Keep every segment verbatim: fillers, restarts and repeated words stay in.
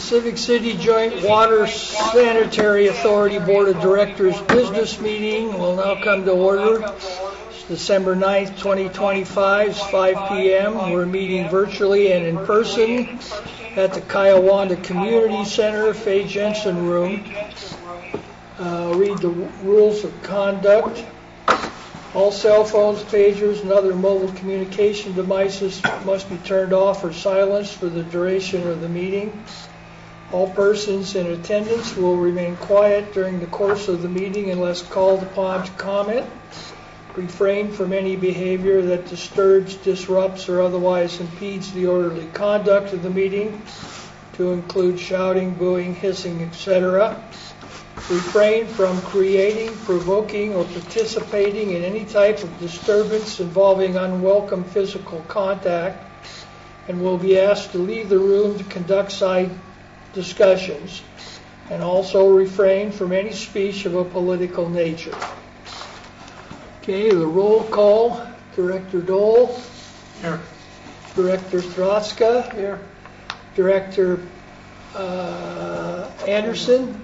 Pacific City Joint Water Sanitary Authority Board of Directors business meeting will now come to order. It's December ninth, twenty twenty-five, it's five p m We're meeting virtually and in person at the Kiowanda Community Center, Faye Jensen Room. Uh, read the rules of conduct. All cell phones, pagers, and other mobile communication devices must be turned off or silenced for the duration of the meeting. All persons in attendance will remain quiet during the course of the meeting unless called upon to comment. Refrain from any behavior that disturbs, disrupts, or otherwise impedes the orderly conduct of the meeting, to include shouting, booing, hissing, et cetera. Refrain from creating, provoking, or participating in any type of disturbance involving unwelcome physical contact, and will be asked to leave the room to conduct side discussions, and also refrain from any speech of a political nature. Okay, the roll call. Director Dole. Here. Director Throtzka. Here. Director uh, Anderson.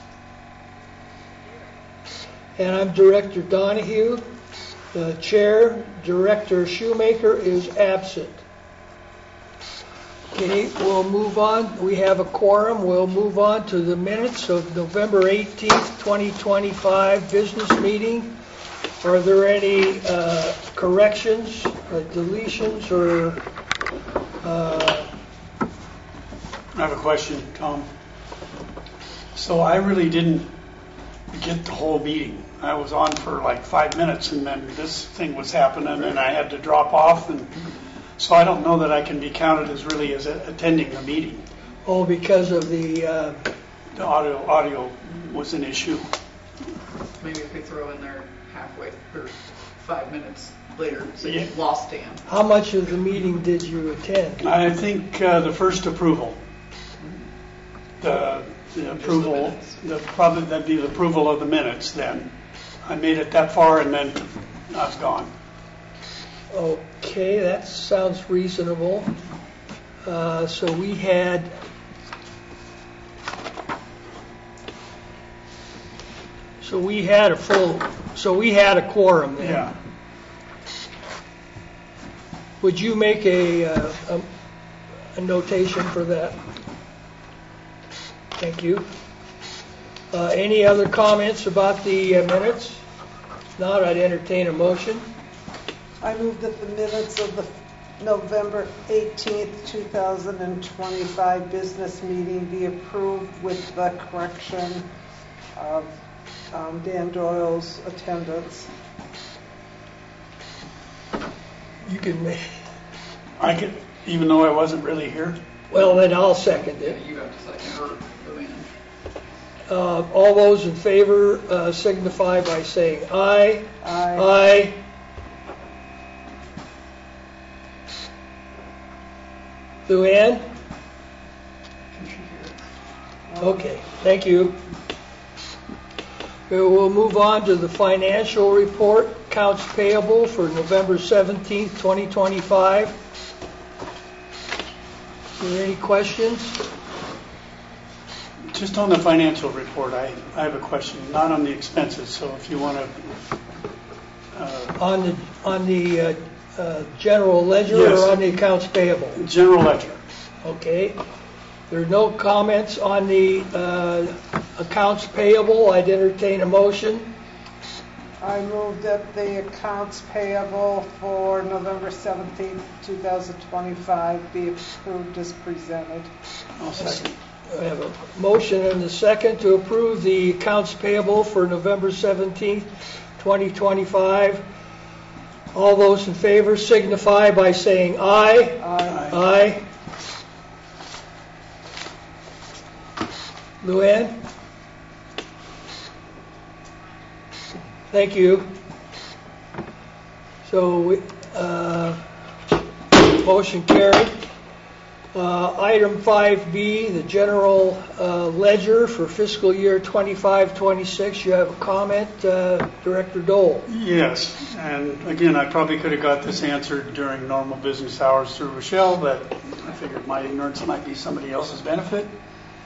And I'm Director Donahue. The chair, Director Shoemaker, is absent. Okay, we'll move on. We have a quorum. We'll move on to the minutes of November eighteenth, twenty twenty-five business meeting. Are there any uh, corrections, or deletions, or... Uh... I have a question, Tom. So I really didn't get the whole meeting. I was on for like five minutes, and then this thing was happening, and I had to drop off, and so I don't know that I can be counted as really as a, attending the meeting. Oh, because of the... Uh... The audio audio was an issue. Maybe if we throw in there halfway or five minutes later, so Yeah. you lost Dan. How much of the meeting did you attend? I think uh, the first approval, the, the approval, the probably that'd be the approval of the minutes. Then I made it that far, and then I was gone. Okay, that sounds reasonable. Uh, so we had so we had a full so we had a quorum then. Yeah. Would you make a, uh, a a notation for that? Thank you. Uh, any other comments about the uh, minutes? If not, I'd entertain a motion. I move that the minutes of the November eighteenth, two thousand twenty-five business meeting be approved with the correction of um, Dan Doyle's attendance. You can make. I could, even though I wasn't really here. Well, then I'll second Yeah, it. you have to second her go in. Uh, all those in favor uh, signify by saying aye. Aye. Aye. Luann? Can she hear? Okay, thank you. Okay, we'll move on to the financial report, accounts payable for November seventeenth, twenty twenty-five. Are there any questions? Just on the financial report, I, I have a question, not on the expenses. So if you want to, uh, On the on the uh, uh, general ledger Yes. or on the accounts payable? general ledger. Okay. There are no comments on the uh, accounts payable. I'd entertain a motion. I move that the accounts payable for November seventeenth, two thousand twenty-five be approved as presented. I'll second. I have a motion and a second to approve the accounts payable for November seventeenth, twenty twenty-five. All those in favor signify by saying aye. Aye. Aye. Luann? Thank you. So, we, uh, motion carried. Uh, item five B, the general uh, ledger for fiscal year twenty-five twenty-six. You have a comment, uh, Director Dole? Yes, and again, I probably could have got this answered during normal business hours through Rochelle, but I figured my ignorance might be somebody else's benefit.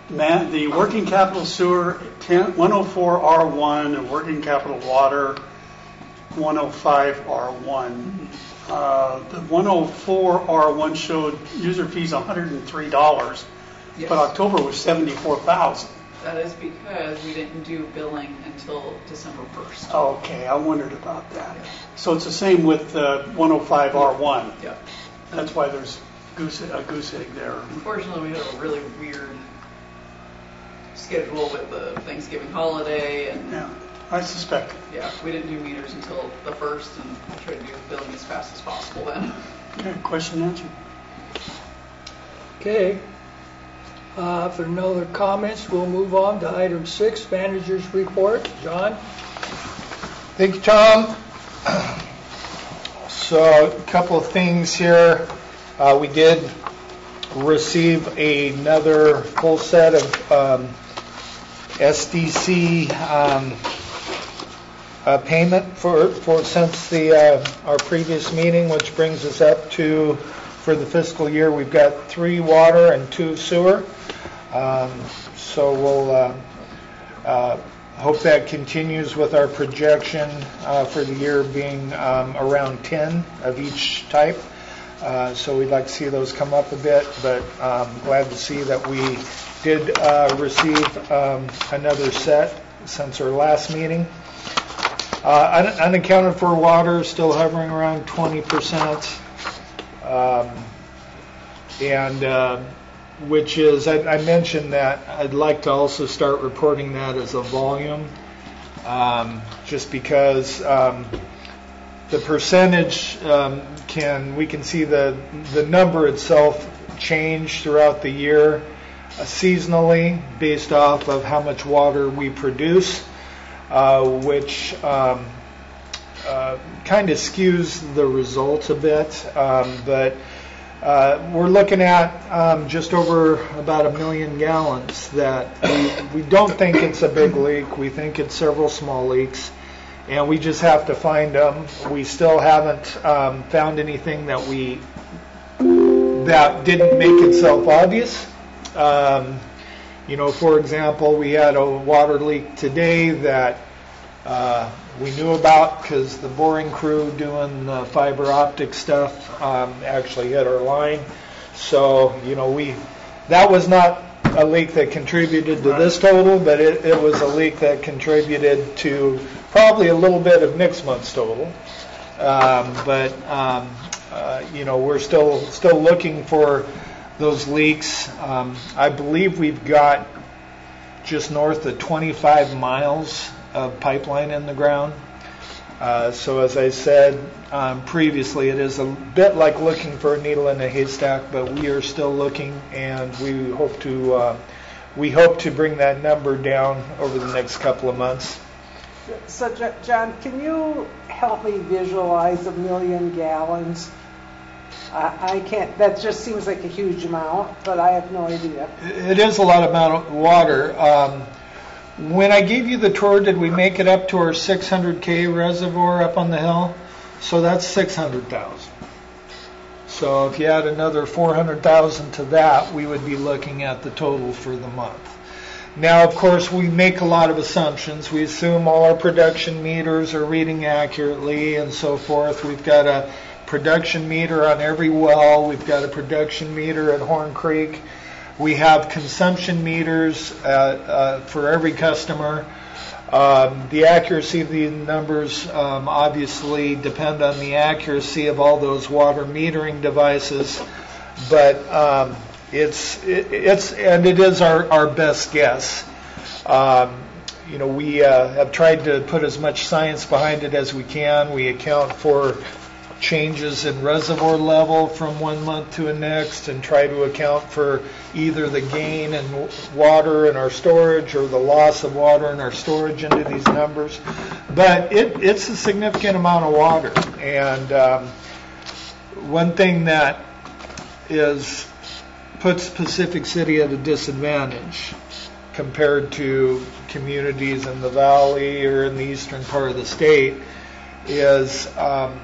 Ma the working capital sewer, one oh four R one, and working capital water, one oh five R one. Uh, the one oh four R one showed user fees one hundred three dollars, Yes. but October was seventy-four thousand. That is because we didn't do billing until December first. Okay, I wondered about that. So it's the same with uh, one oh five R one. Yep. That's why there's goose, a goose egg there. Unfortunately, we had a really weird schedule with the Thanksgiving holiday, and Yeah, I suspect. yeah, we didn't do meters until the first, and I tried to do billing as fast as possible then. Okay, question answered. Okay. Uh, If there are no other comments, we'll move on to item six, manager's report. John? Thank you, Tom. So a couple of things here. Uh, we did receive another full set of um, S D C um, uh, payment for, for since the uh, our previous meeting, which brings us up to, for the fiscal year, we've got three water and two sewer. Um, so we'll uh, uh, hope that continues with our projection uh, for the year being um, around ten of each type. Uh, so we'd like to see those come up a bit, but um, glad to see that we did uh, receive um, another set since our last meeting. Uh, un- unaccounted for water still hovering around twenty percent, um, and uh, which is, I, I mentioned that I'd like to also start reporting that as a volume, um, just because um, the percentage um, can, we can see the, the number itself change throughout the year uh, seasonally based off of how much water we produce, uh, which um, uh, kind of skews the results a bit, um, but Uh, we're looking at um, just over about a million gallons that we, we don't think it's a big leak. We think it's several small leaks, and we just have to find them. We still haven't um, found anything that we that didn't make itself obvious. Um, you know, for example, we had a water leak today that uh, we knew about because the boring crew doing the fiber optic stuff um, actually hit our line. So, you know, we that was not a leak that contributed to this total, but it, it was a leak that contributed to probably a little bit of next month's total. Um, but, um, uh, you know, we're still still looking for those leaks. Um, I believe we've got just north of twenty-five miles of pipeline in the ground. Uh, so as I said um, previously, it is a bit like looking for a needle in a haystack, but we are still looking, and we hope to uh, we hope to bring that number down over the next couple of months. So, Jo- John, can you help me visualize a million gallons? I I can't, that just seems like a huge amount, but I have no idea. It is a lot amount of water. Um, When I gave you the tour, did we make it up to our six hundred K reservoir up on the hill? So that's six hundred thousand. So if you add another four hundred thousand to that, we would be looking at the total for the month. Now, of course, we make a lot of assumptions. We assume all our production meters are reading accurately and so forth. We've got a production meter on every well. We've got a production meter at Horn Creek. We have consumption meters uh, uh, for every customer. Um, the accuracy of the numbers um, obviously depend on the accuracy of all those water metering devices, but um, it's it, it's and it is our, our best guess. Um, you know, we uh, have tried to put as much science behind it as we can. We account for changes in reservoir level from one month to the next and try to account for either the gain in water in our storage or the loss of water in our storage into these numbers. But it, it's a significant amount of water. And um, one thing that is puts Pacific City at a disadvantage compared to communities in the valley or in the eastern part of the state is um,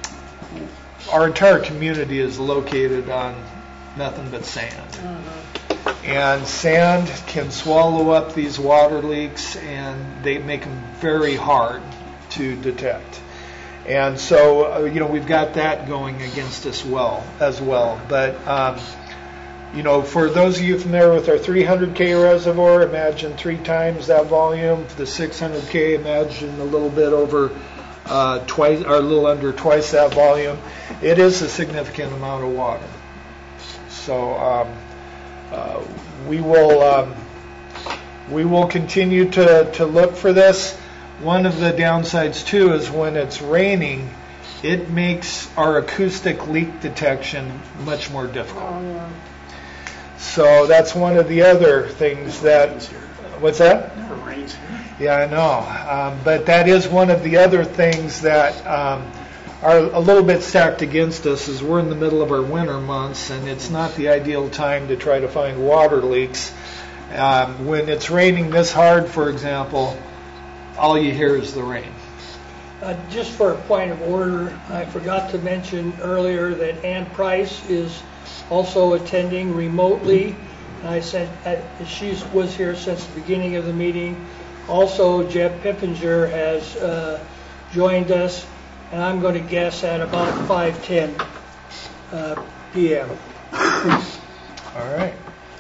our entire community is located on nothing but sand. Mm-hmm. And sand can swallow up these water leaks, and they make them very hard to detect. And so, uh, you know, we've got that going against us well as well. But, um, you know, for those of you familiar with our three hundred K reservoir, imagine three times that volume. The six hundred K, imagine a little bit over uh, twice, or a little under twice that volume. It is a significant amount of water. So um, uh, we will um, we will continue to, to look for this. One of the downsides too is when it's raining, it makes our acoustic leak detection much more difficult. Oh, yeah. So that's one of the other things that. What's that? Never rains here. Yeah, I know. Um, but that is one of the other things that um, are a little bit stacked against us. Is we're in the middle of our winter months, and it's not the ideal time to try to find water leaks. Um, when it's raining this hard, for example, all you hear is the rain. Uh, Just for a point of order, I forgot to mention earlier that Ann Price is also attending remotely. I said uh, she was here since the beginning of the meeting. Also, Jeb Pippinger has uh, joined us, and I'm going to guess at about five ten uh, p m All right.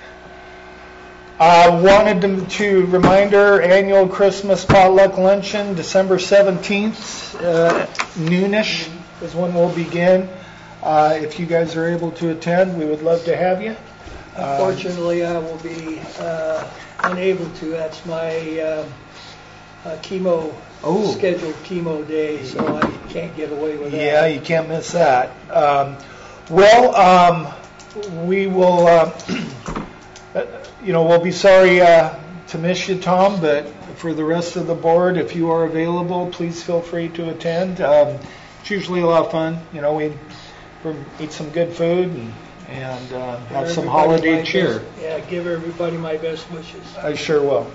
I uh, wanted to, to remind our annual Christmas potluck luncheon, December seventeenth, uh, noonish is when we'll begin. Uh, if you guys are able to attend, we would love to have you. Unfortunately, I will be uh, unable to. That's my uh, uh, chemo, Oh. scheduled chemo day, so I can't get away with that. Yeah, you can't miss that. Um, well, um, we will, uh, you know, we'll be sorry uh, to miss you, Tom, but for the rest of the board, if you are available, please feel free to attend. Um, it's usually a lot of fun. You know, we eat some good food and, and uh, have Give some everybody holiday my cheer. best- Yeah, give everybody my best wishes. I sure will.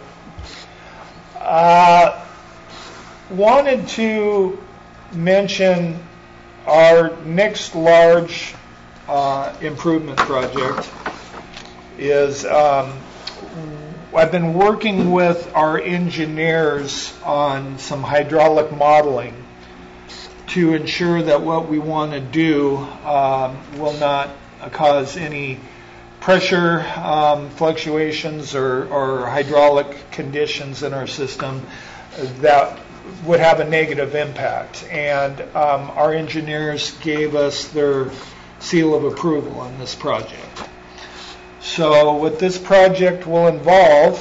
Uh, wanted to mention our next large uh, improvement project is um, I've been working with our engineers on some hydraulic modeling to ensure that what we want to do um, will not cause any pressure um, fluctuations or, or hydraulic conditions in our system that would have a negative impact. And um, our engineers gave us their seal of approval on this project. So what this project will involve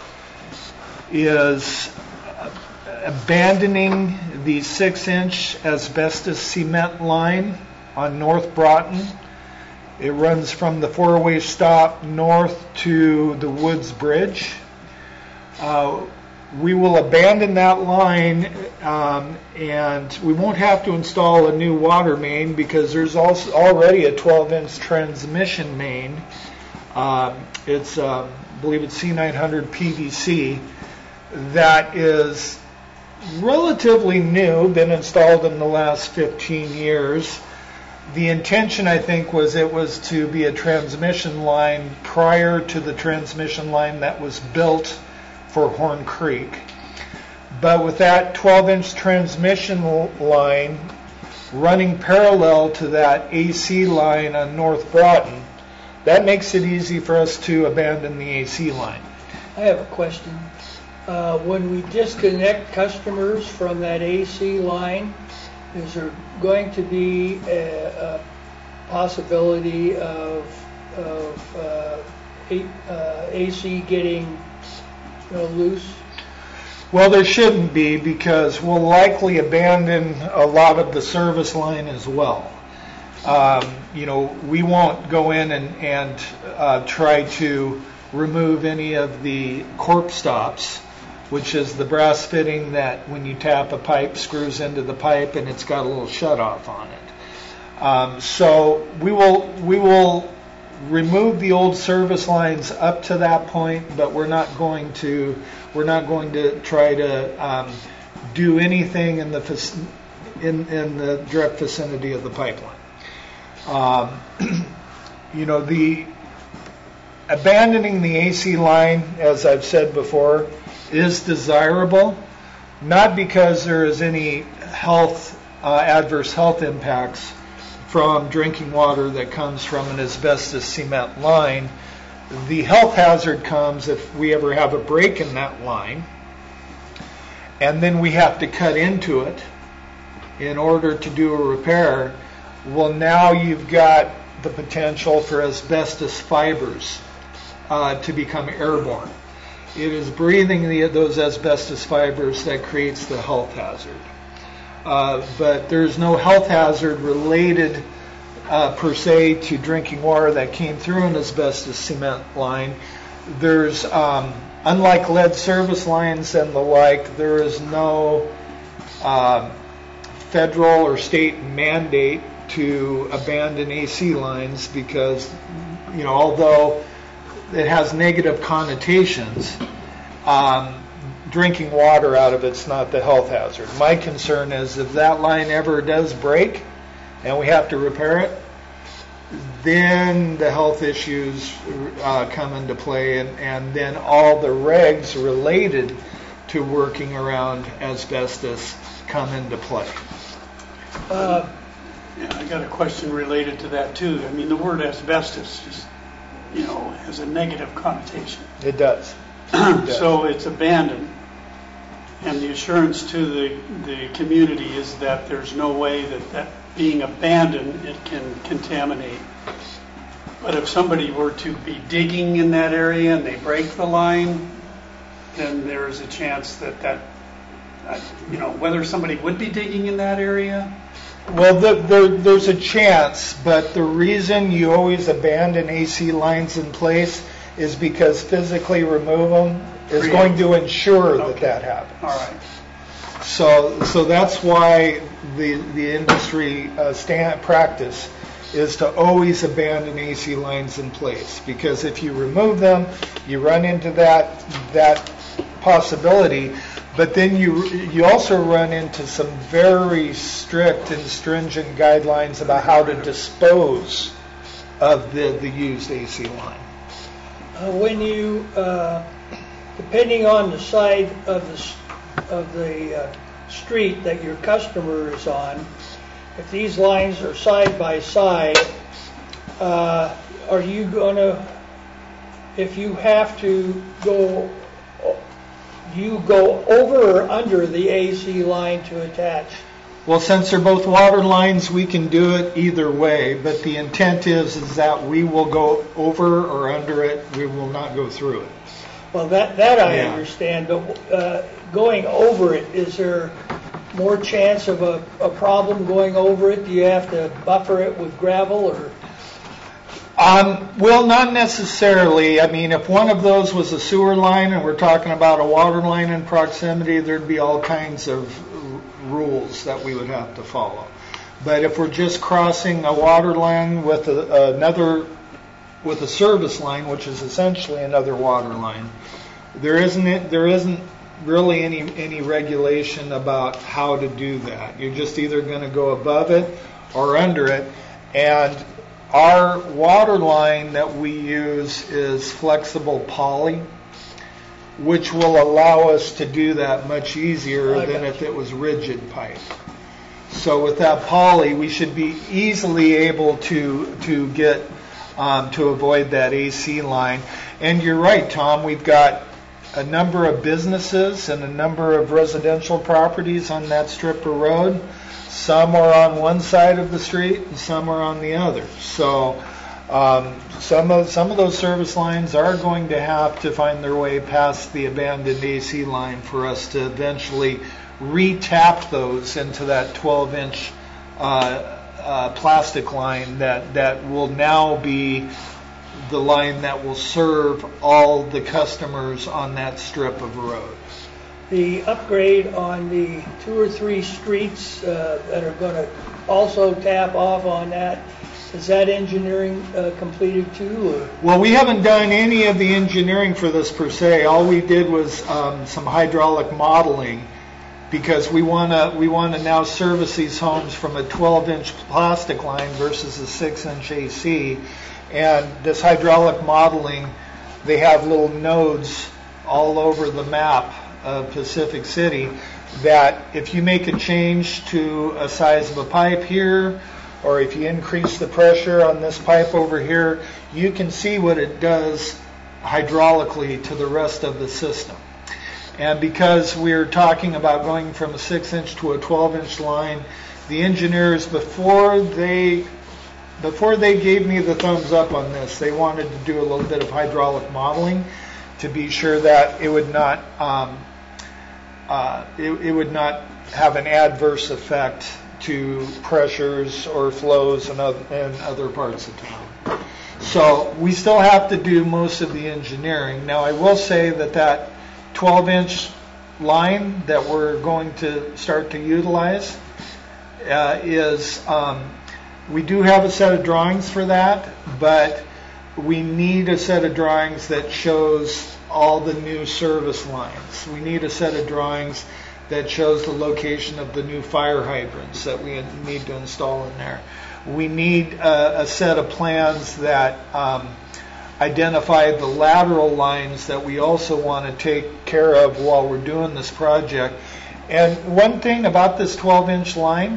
is abandoning the six-inch asbestos cement line on North Broughton. It runs from the four-way stop north to the Woods Bridge. Uh, we will abandon that line, um, and we won't have to install a new water main because there's also already a twelve-inch transmission main. Uh, it's, uh, I believe it's C nine hundred P V C that is relatively new, been installed in the last fifteen years. The intention, I think, was it was to be a transmission line prior to the transmission line that was built for Horn Creek. But with that twelve-inch transmission line running parallel to that A C line on North Broughton, that makes it easy for us to abandon the A C line. I have a question. Uh, when we disconnect customers from that A C line, is there going to be a, a possibility of, of uh, a, uh, A C getting, you know, loose? Well, there shouldn't be, because we'll likely abandon a lot of the service line as well. Um, you know, we won't go in and, and uh, try to remove any of the corp stops, which is the brass fitting that when you tap a pipe screws into the pipe and it's got a little shutoff on it. Um, so we will we will remove the old service lines up to that point, but we're not going to we're not going to try to um, do anything in the fac- in in the direct vicinity of the pipeline. Um, you know, the abandoning the A C line, as I've said before, is desirable, not because there is any health, uh, adverse health impacts from drinking water that comes from an asbestos cement line. The health hazard comes if we ever have a break in that line, and then we have to cut into it in order to do a repair. Well, now you've got the potential for asbestos fibers uh, to become airborne. It is breathing the, those asbestos fibers that creates the health hazard. Uh, but there's no health hazard related uh, per se to drinking water that came through an asbestos cement line. There's, um, unlike lead service lines and the like, there is no uh, federal or state mandate to abandon A C lines because, you know, although it has negative connotations, um, drinking water out of it's not the health hazard. My concern is if that line ever does break and we have to repair it, then the health issues uh, come into play, and, and then all the regs related to working around asbestos come into play. Uh, Yeah, I got a question related to that too. I mean, the word asbestos just, you know, has a negative connotation. It does. It does. So it's abandoned, and the assurance to the, the community is that there's no way that, that being abandoned, it can contaminate. But if somebody were to be digging in that area and they break the line, then there is a chance that that, uh, you know, whether somebody would be digging in that area. Well, the, the, there's a chance, but the reason you always abandon A C lines in place is because physically remove them is Create. going to ensure that Okay. that happens. All right. So, so that's why the the industry uh, stand, practice is to always abandon A C lines in place, because if you remove them, you run into that that possibility. But then you you also run into some very strict and stringent guidelines about how to dispose of the, the used A C line. uh, when you, uh, depending on the side of the s- of the uh, street that your customer is on, if these lines are side by side, uh, are you gonna, if you have to go, do you go over or under the A C line to attach? Well, since they're both water lines, we can do it either way, but the intent is, is that we will go over or under it, we will not go through it. Well, that, that I Yeah. understand, but uh, going over it, is there more chance of a, a problem going over it? Do you have to buffer it with gravel or? Um, well, not necessarily. I mean, if one of those was a sewer line and we're talking about a water line in proximity, there'd be all kinds of r- rules that we would have to follow. But if we're just crossing a water line with a, another, with a service line, which is essentially another water line, there isn't there isn't really any any regulation about how to do that. You're just either going to go above it or under it, and our water line that we use is flexible poly, which will allow us to do that much easier I than got if it was rigid pipe. So with that poly, we should be easily able to to get um, to avoid that A C line. And you're right, Tom. We've got a number of businesses and a number of residential properties on that strip of road. Some are on one side of the street and some are on the other. So um, some of some of those service lines are going to have to find their way past the abandoned A C line for us to eventually re-tap those into that twelve inch uh, uh, plastic line that, that will now be the line that will serve all the customers on that strip of road. The upgrade on the two or three streets uh, that are going to also tap off on that, is that engineering uh, completed too? Or? Well, we haven't done any of the engineering for this per se. All we did was um, some hydraulic modeling, because we want to we want to now service these homes from a twelve inch plastic line versus a six inch A C. And this hydraulic modeling they have little nodes all over the map of Pacific City that if you make a change to a size of a pipe here, or if you increase the pressure on this pipe over here, you can see what it does hydraulically to the rest of the system. And because we're talking about going from a six inch to a twelve inch line, the engineers, before they before they gave me the thumbs up on this, they wanted to do a little bit of hydraulic modeling to be sure that it would not um, uh, it, it would not have an adverse effect to pressures or flows in other, in other parts of town. So we still have to do most of the engineering. Now I will say that that twelve inch line that we're going to start to utilize uh, is, um, we do have a set of drawings for that, but we need a set of drawings that shows all the new service lines. We need a set of drawings that shows the location of the new fire hydrants that we need to install in there. We need a, a set of plans that um, identify the lateral lines that we also want to take care of while we're doing this project. And one thing about this twelve inch line,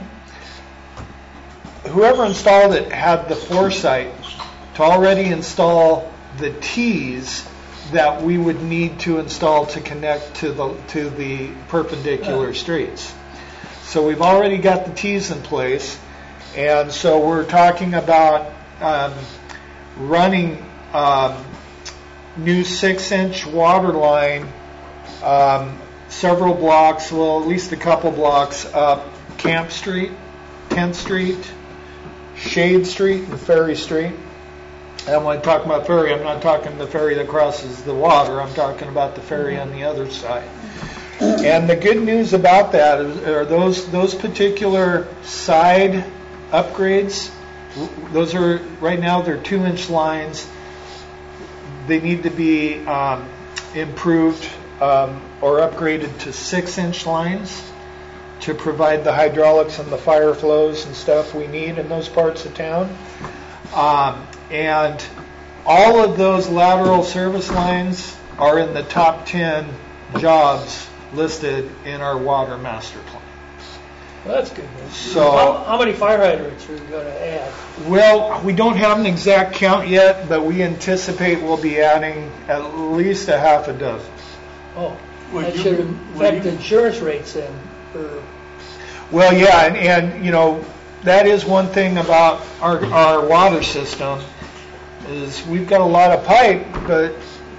whoever installed it had the foresight to already install the T's that we would need to install to connect to the to the perpendicular streets. So we've already got the T's in place, and so we're talking about um, running um, new six inch water line um, several blocks, well at least a couple blocks up Camp Street, tenth Street, Shade Street, and Ferry Street. And when I talk about ferry, I'm not talking the ferry that crosses the water. I'm talking about the ferry on the other side. And the good news about that is, are those those particular side upgrades. Those are right now they're two inch lines. They need to be um, improved um, or upgraded to six inch lines to provide the hydraulics and the fire flows and stuff we need in those parts of town. Um, and all of those lateral service lines are in the top ten jobs listed in our water master plan. Well, that's good news. So, how, how many fire hydrants are you going to add? Well, we don't have an exact count yet, but we anticipate we'll be adding at least a half a dozen. Oh, Would that you- should would affect you- insurance rates then. For, Well, yeah, and, and you know, that is one thing about our, our water system is we've got a lot of pipe, but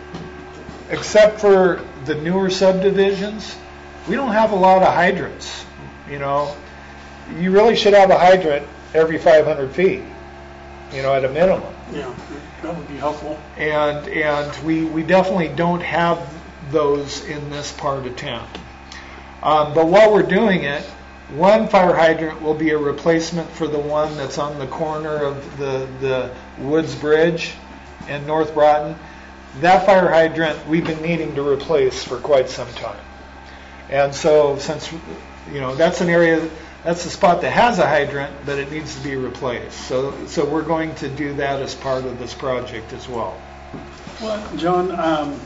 except for the newer subdivisions, we don't have a lot of hydrants. You know, you really should have a hydrant every five hundred feet, you know, at a minimum. Yeah, that would be helpful. And and we, we definitely don't have those in this part of town. Um, but while we're doing it, one fire hydrant will be a replacement for the one that's on the corner of the, the Woods Bridge and North Broughton. That fire hydrant we've been needing to replace for quite some time. And so since, you know, that's an area, that's a spot that has a hydrant, but it needs to be replaced. So so we're going to do that as part of this project as well. Well, John, um,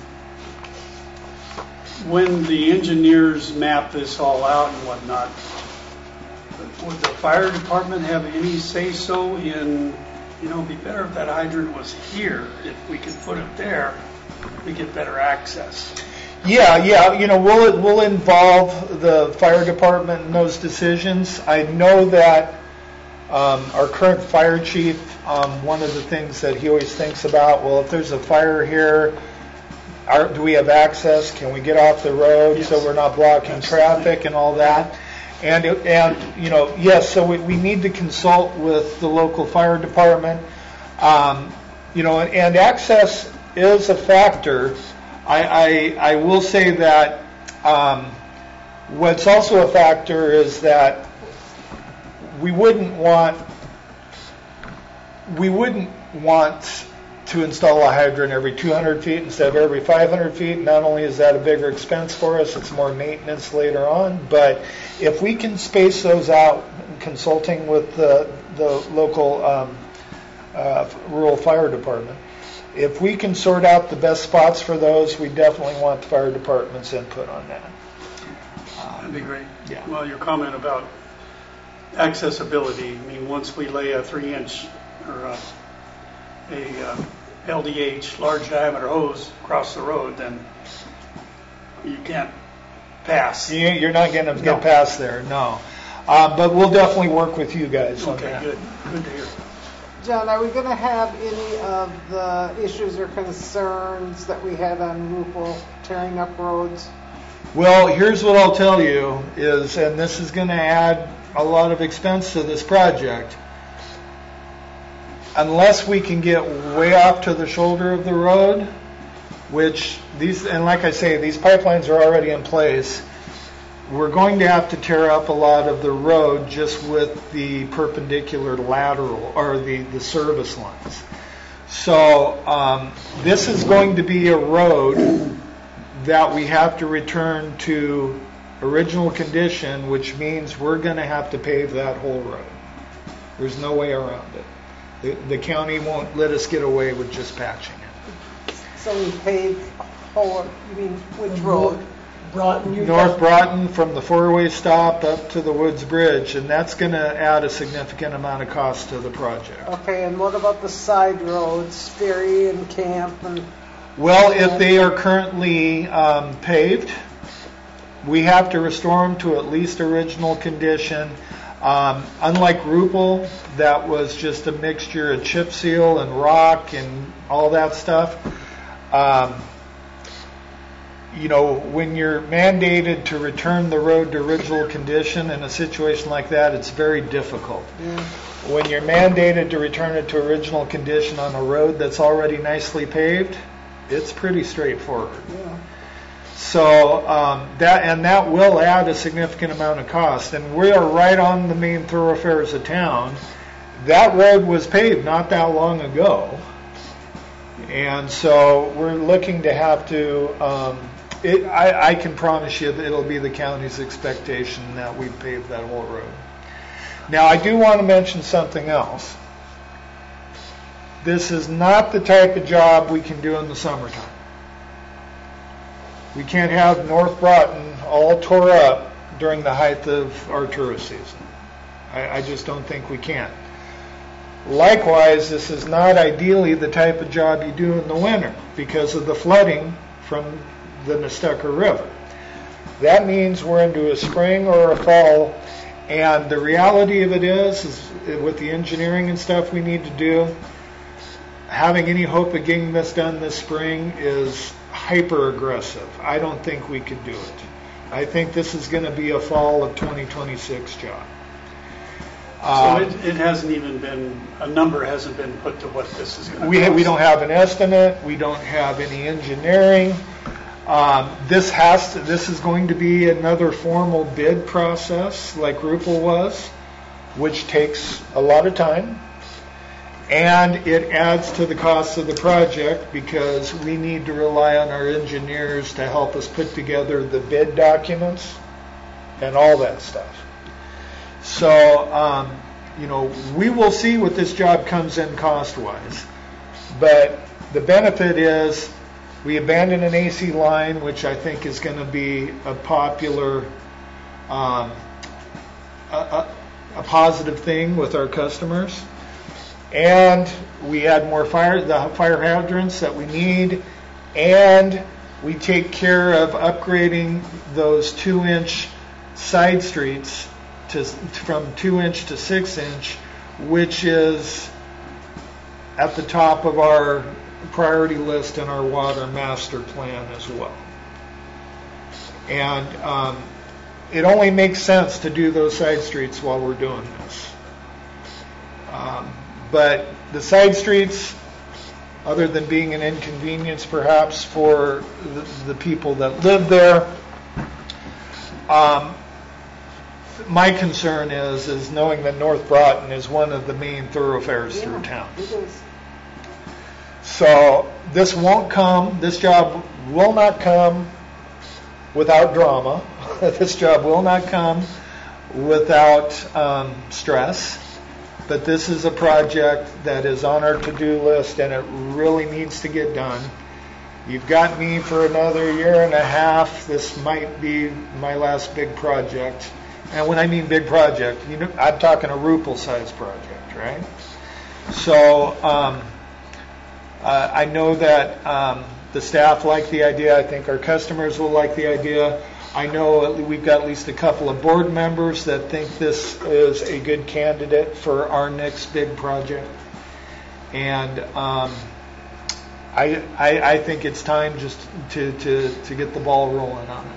when the engineers map this all out and whatnot, would the fire department have any say-so in, you know, it'd be better if that hydrant was here. If we could put it there, we get better access. Yeah, yeah, you know, we'll we'll involve the fire department in those decisions. I know that um, our current fire chief, um, one of the things that he always thinks about, well, if there's a fire here, are, do we have access? Can we get off the road Yes. so we're not blocking That's traffic and all that? And it- and you know, yes, so we, we need to consult with the local fire department. Um, you know, and, and access is a factor. I, I, I will say that um, what's also a factor is that we wouldn't want we wouldn't want to install a hydrant every two hundred feet instead of every five hundred feet. Not only is that a bigger expense for us, it's more maintenance later on. But if we can space those out, consulting with the the local um, uh, rural fire department. if we can sort out the best spots for those, we definitely want the fire department's input on that. That'd be great. Yeah. Well, your comment about accessibility, I mean, once we lay a three inch or a, a uh, L D H, large diameter hose across the road, then you can't pass. You- You're not going to No. get past there, no. Uh, But we'll definitely work with you guys on Okay, that. good, good to hear. John, are we going to have any of the issues or concerns that we had on Rupel tearing up roads? Well, here's what I'll tell you is, and this is going to add a lot of expense to this project. Unless we can get way off to the shoulder of the road, which these, and like I say, these pipelines are already in place, we're going to have to tear up a lot of the road just with the perpendicular lateral, or the, the service lines. So um, this is going to be a road that we have to return to original condition, which means we're going to have to pave that whole road. There's no way around it. The, the county won't let us get away with just patching it. So we paved whole, you mean which road? Broughton, you North Broughton from the four-way stop up to the Woods Bridge, and that's going to add a significant amount of cost to the project. Okay, and what about the side roads, Sperry and Camp and? Well, if they are currently um, paved, we have to restore them to at least original condition. Um, unlike Rupel, that was just a mixture of chip seal and rock and all that stuff. Um, you know, when you're mandated to return the road to original condition in a situation like that, it's very difficult. Yeah. When you're mandated to return it to original condition on a road that's already nicely paved, it's pretty straightforward. Yeah. So um, that and that will add a significant amount of cost. And we are right on the main thoroughfares of town. That road was paved not that long ago, and so we're looking to have to. Um, it, I, I can promise you that it'll be the county's expectation that we pave that whole road. Now, I do want to mention something else. This is not the type of job we can do in the summertime. We can't have North Broughton all tore up during the height of our tourist season. I, I just don't think we can. Likewise, this is not ideally the type of job you do in the winter because of the flooding from the Nestucca River. That means we're into a spring or a fall, and the reality of it is, is with the engineering and stuff we need to do, having any hope of getting this done this spring is hyper aggressive. I don't think we could do it. I think this is going to be a fall of twenty twenty-six job. So Um, it, it hasn't even been, a number hasn't been put to what this is going to we cost? we don't have an estimate. We don't have any engineering. Um, this has to, this is going to be another formal bid process like Rupel was, which takes a lot of time. And it adds to the cost of the project because we need to rely on our engineers to help us put together the bid documents and all that stuff. So, um, you know, we will see what this job comes in cost-wise. But the benefit is we abandon an A C line, which I think is going to be a popular, um, a, a, a positive thing with our customers. And we add more fire, the fire hydrants that we need, and we take care of upgrading those two-inch side streets to from two-inch to six-inch, which is at the top of our priority list in our water master plan as well. And um, it only makes sense to do those side streets while we're doing this. Um, But the side streets, other than being an inconvenience perhaps for the, the people that live there, um, my concern is is knowing that North Broughton is one of the main thoroughfares through town. It is. So this won't come, this job will not come without drama. This job will not come without um, stress. but this is a project that is on our to-do list, and it really needs to get done. You've got me for another year and a half. This might be my last big project. And when I mean big project, you know, I'm talking a Rupel-sized project, right? So um, uh, I know that um, the staff like the idea. I think our customers will like the idea. I know we've got at least a couple of board members that think this is a good candidate for our next big project. And um, I, I, I think it's time just to, to, to get the ball rolling on it.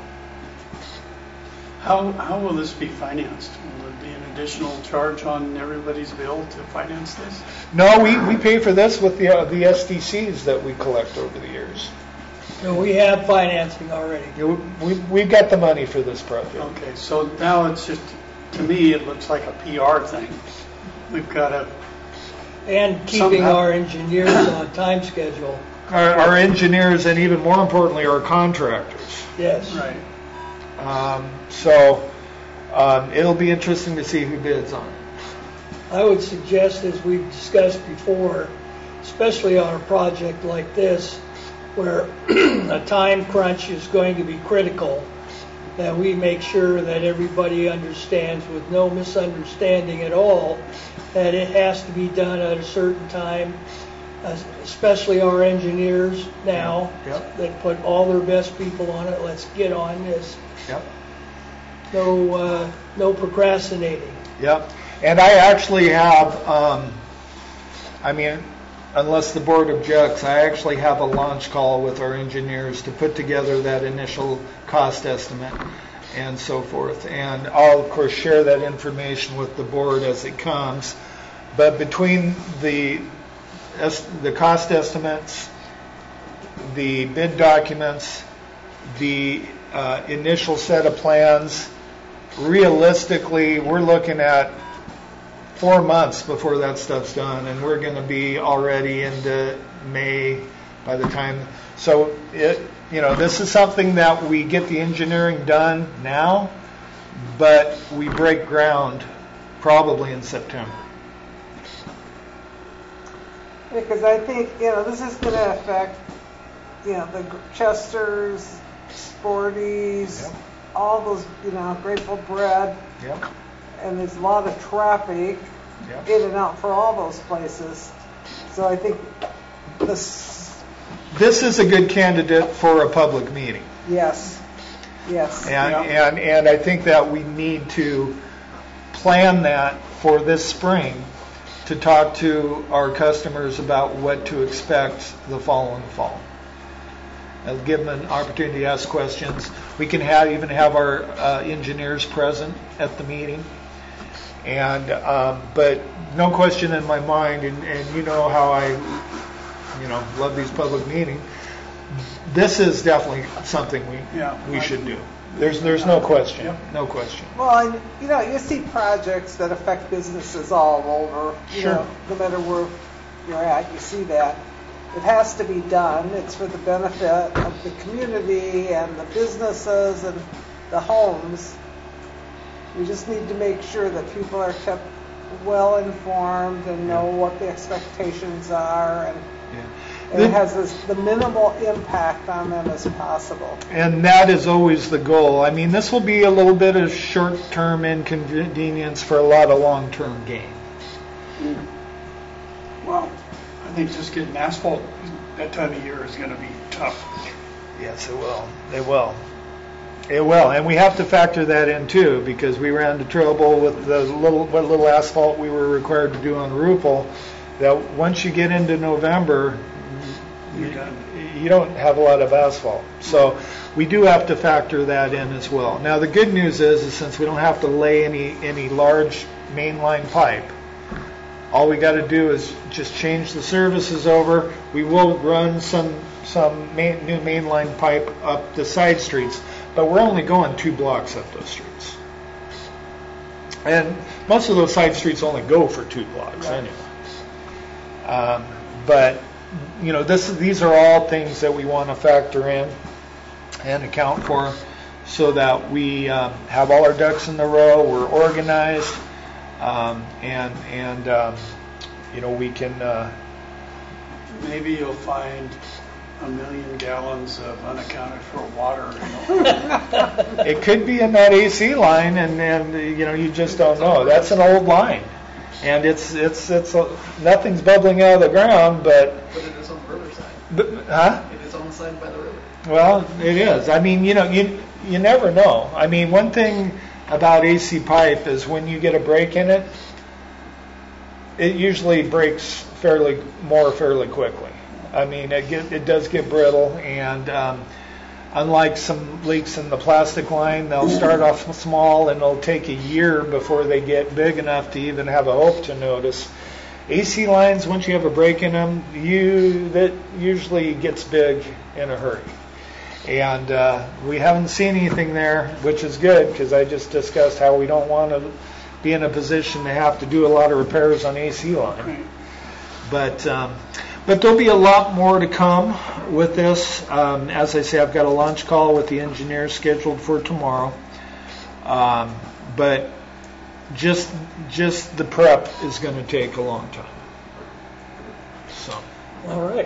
How, how will this be financed? Will there be an additional charge on everybody's bill to finance this? No, we, we pay for this with the, uh, the S D Cs that we collect over the years. So we have financing already. You- We, we've got the money for this project. Okay, so now it's just, to me, it looks like a P R thing. We've got to, And keeping Somehow. our engineers on time schedule. Our, our engineers, and even more importantly, our contractors. Yes. right. Um, so um, it'll be interesting to see who bids on it. I would suggest, as we've discussed before, especially on a project like this, where a time crunch is going to be critical, that we make sure that everybody understands with no misunderstanding at all that it has to be done at a certain time, uh, especially our engineers now. Yep. They put all their best people on it. Let's get on this. Yep. No, uh, no procrastinating. Yep. And I actually have, um, I mean, unless the board objects, I actually have a launch call with our engineers to put together that initial cost estimate and so forth. And I'll, of course, share that information with the board as it comes. But between the es- the cost estimates, the bid documents, the uh, initial set of plans, realistically, we're looking at four months before that stuff's done, and we're going to be already into May by the time. So it, you know, this is something that we get the engineering done now, but we break ground probably in September. Because I think, you know, this is going to affect, you know, the Chesters, Sporties, Yep. all those, you know, Grateful Bread, Yep. and there's a lot of traffic Yep. in and out for all those places. So I think this, This is a good candidate for a public meeting. yes, yes. And, Yeah. and, and I think that we need to plan that for this spring to talk to our customers about what to expect the following fall. I'll give them an opportunity to ask questions. We can have, even have our uh, engineers present at the meeting. And um, but no question in my mind, and, and you know how I, you know, love these public meetings. This is definitely something we Yeah. we should do. There's there's no question, Yep. no question. Well, and, you know, you see projects that affect businesses all over, you Sure. know, no matter where you're at, you see that. It has to be done. It's for the benefit of the community and the businesses and the homes. We just need to make sure that people are kept well informed and know what the expectations are, and, Yeah. and it has this, the minimal impact on them as possible. And that is always the goal. I mean, this will be a little bit of short-term inconvenience for a lot of long-term gain. Well, I think just getting asphalt that time of year is going to be tough. Yes, it will. It will. It will, and we have to factor that in too, because we ran into trouble with the little what little asphalt we were required to do on Rupel. That once you get into November, You're you, done. you don't have a lot of asphalt. So we do have to factor that in as well. Now the good news is, is since we don't have to lay any any large mainline pipe, all we got to do is just change the services over. We will run some some main, new mainline pipe up the side streets, but we're only going two blocks up those streets. And most of those side streets only go for two blocks Right. anyway. Um, but you know, this these are all things that we want to factor in and account for, so that we um, have all our ducks in the row. We're organized. Um, and, and um, you know, we can, uh, Maybe you'll find a million gallons of unaccounted for water. You know? it could be in that A C line, and then, you know, you just don't know. That's an old line. And it's, it's, it's, uh, nothing's bubbling out of the ground, but, But it is on the riverside. but huh? It is on the side by the river. Well, it is. I mean, you know, you you never know. I mean, one thing about A C pipe is when you get a break in it, it usually breaks fairly more fairly quickly. I mean, it get, it does get brittle, and um, unlike some leaks in the plastic line, they'll start off small and it'll take a year before they get big enough to even have a hope to notice. A C lines, once you have a break in them, you that usually gets big in a hurry. And uh, we haven't seen anything there, which is good, because I just discussed how we don't want to be in a position to have to do a lot of repairs on A C line. Right. But um, but there'll be a lot more to come with this. Um, as I say, I've got a launch call with the engineers scheduled for tomorrow. Um, but just just the prep is going to take a long time. So. All right.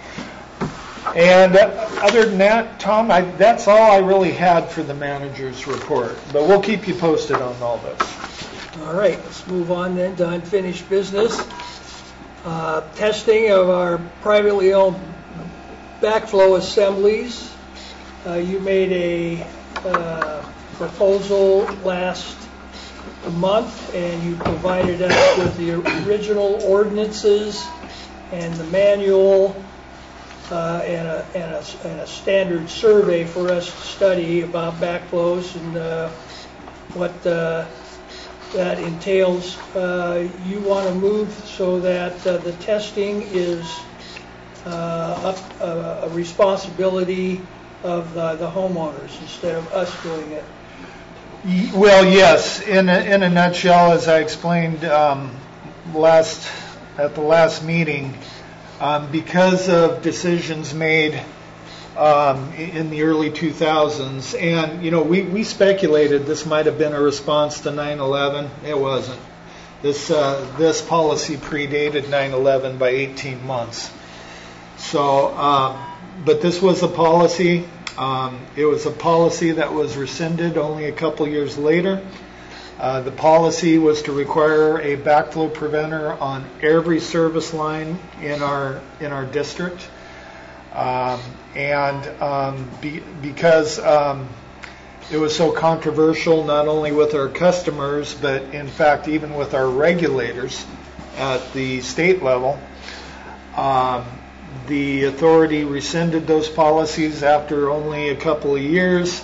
And uh, other than that, Tom, I, that's all I really had for the manager's report. But we'll keep you posted on all this. All right, let's move on then to unfinished business. Uh, testing of our privately owned backflow assemblies. Uh, you made a uh, proposal last month, and you provided us with the original ordinances and the manual uh, and, a, and, a, and a standard survey for us to study about backflows and uh, what uh, that entails. Uh, you want to move so that uh, the testing is uh, up, uh, a responsibility of the, the homeowners instead of us doing it. Y- Well, yes. In a, in a nutshell, as I explained um, last at the last meeting, um, because of decisions made um, in the early two thousands, and you know, we, we speculated this might have been a response to nine eleven. It wasn't. This uh, this policy predated nine eleven by eighteen months. So, um, but this was a policy. Um, it was a policy that was rescinded only a couple years later. Uh, the policy was to require a backflow preventer on every service line in our in our district, um, and um, be, because um, it was so controversial, not only with our customers, but in fact even with our regulators at the state level. Um, The authority rescinded those policies after only a couple of years.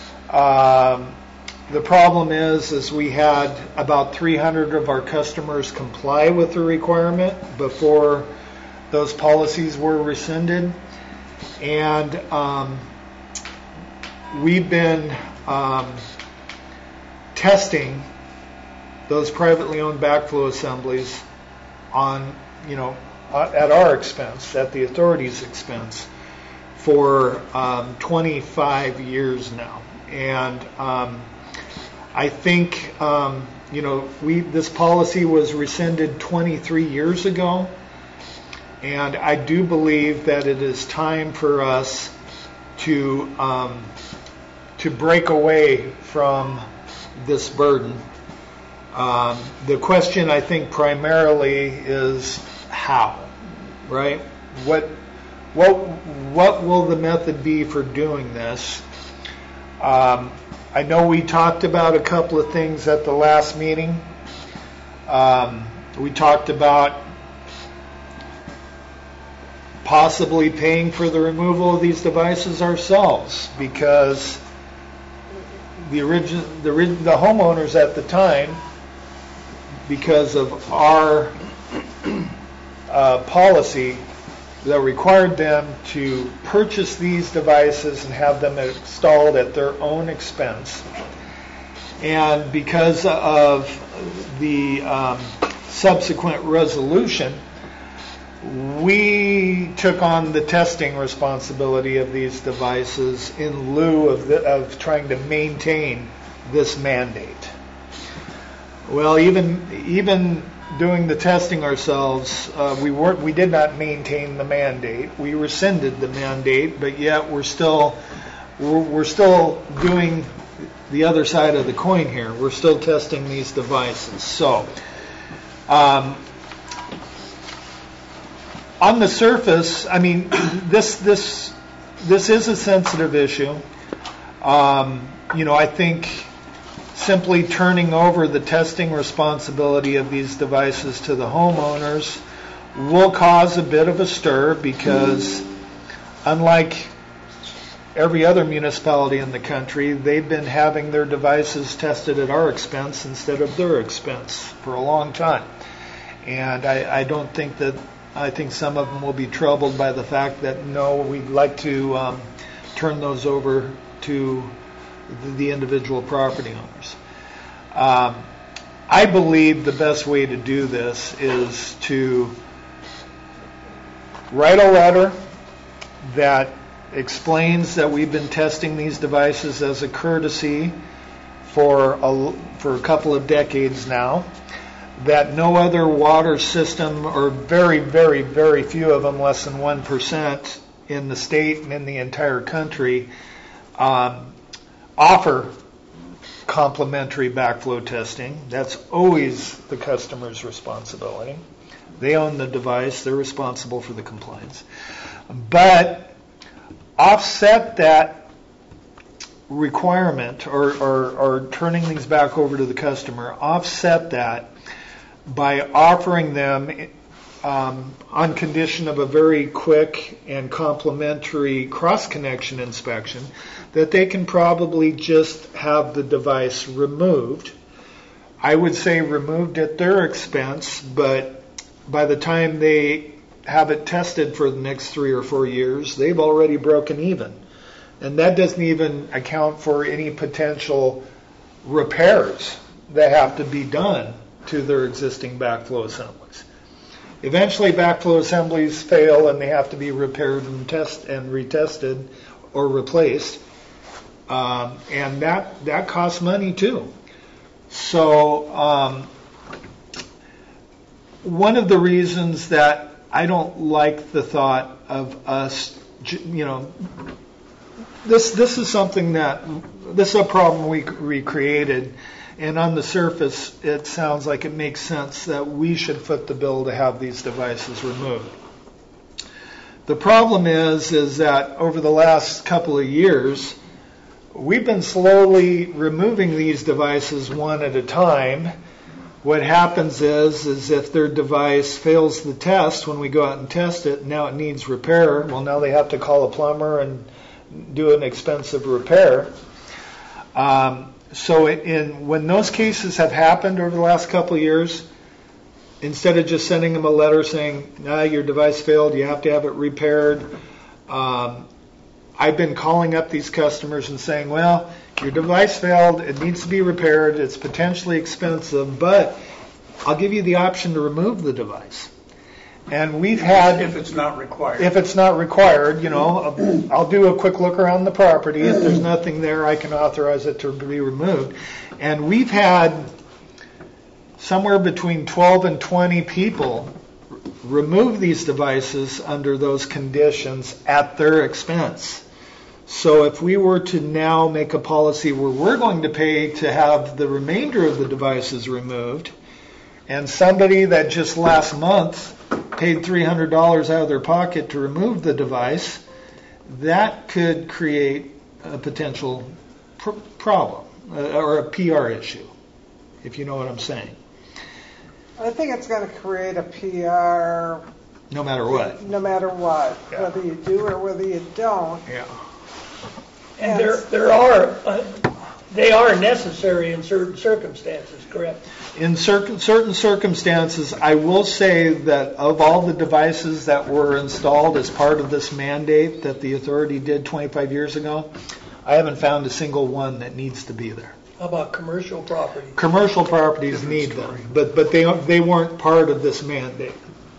Um, the problem is, is we had about three hundred of our customers comply with the requirement before those policies were rescinded, and um, we've been um, testing those privately owned backflow assemblies on, you know, at our expense, at the authority's expense, for um, twenty-five years now. And um, I think, um, you know, we this policy was rescinded twenty-three years ago, and I do believe that it is time for us to um, to break away from this burden. Um, the question, I think, primarily is how, right? What, what, what will the method be for doing this? Um, I know we talked about a couple of things at the last meeting. Um, we talked about possibly paying for the removal of these devices ourselves, because the origin, the, the homeowners at the time, because of our uh, policy that required them to purchase these devices and have them installed at their own expense. And because of the um, subsequent resolution, we took on the testing responsibility of these devices in lieu of, the, of trying to maintain this mandate. Well, even even doing the testing ourselves, uh, we weren't. We did not maintain the mandate. We rescinded the mandate, but yet we're still we're, we're still doing the other side of the coin here. We're still testing these devices. So, um, on the surface, I mean, this this this is a sensitive issue. Um, you know, I think simply turning over the testing responsibility of these devices to the homeowners will cause a bit of a stir, because unlike every other municipality in the country, they've been having their devices tested at our expense instead of their expense for a long time. And I, I don't think that, I think some of them will be troubled by the fact that, no, we'd like to um, turn those over to the individual property owners. Um, I believe the best way to do this is to write a letter that explains that we've been testing these devices as a courtesy for a, for a couple of decades now, that no other water system, or very, very, very few of them, less than one percent in the state and in the entire country, um, offer complimentary backflow testing. That's always the customer's responsibility. They own the device. They're responsible for the compliance. But offset that requirement, or, or, or turning these back over to the customer, offset that by offering them, um, on condition of a very quick and complimentary cross-connection inspection, that they can probably just have the device removed. I would say removed at their expense, but by the time they have it tested for the next three or four years, they've already broken even. And that doesn't even account for any potential repairs that have to be done to their existing backflow assemblies. Eventually, backflow assemblies fail and they have to be repaired and test and retested or replaced, um, and that that costs money too. So, um, one of the reasons that I don't like the thought of us, you know, this this is something that this is a problem we we created. And on the surface, it sounds like it makes sense that we should foot the bill to have these devices removed. The problem is, is that over the last couple of years, we've been slowly removing these devices one at a time. What happens is, is if their device fails the test when we go out and test it, now it needs repair. Well, now they have to call a plumber and do an expensive repair. Um, So in, when those cases have happened over the last couple of years, instead of just sending them a letter saying, nah, your device failed, you have to have it repaired, um, I've been calling up these customers and saying, well, your device failed, it needs to be repaired, it's potentially expensive, but I'll give you the option to remove the device. And we've had... If it's not required. If it's not required, you know, I'll, I'll do a quick look around the property. If there's nothing there, I can authorize it to be removed. And we've had somewhere between twelve and twenty people remove these devices under those conditions at their expense. So if we were to now make a policy where we're going to pay to have the remainder of the devices removed, and somebody that just last month paid three hundred dollars out of their pocket to remove the device, that could create a potential pr- problem uh, or a P R issue, if you know what I'm saying. I think it's going to create a P R No matter what. no matter what, Yeah. whether you do or whether you don't. Yeah. And there, there are, uh, they are necessary in certain circumstances, correct? In certain certain circumstances, I will say that of all the devices that were installed as part of this mandate that the authority did twenty-five years ago, I haven't found a single one that needs to be there. How about commercial property? Commercial properties need them, but but they they weren't part of this mandate.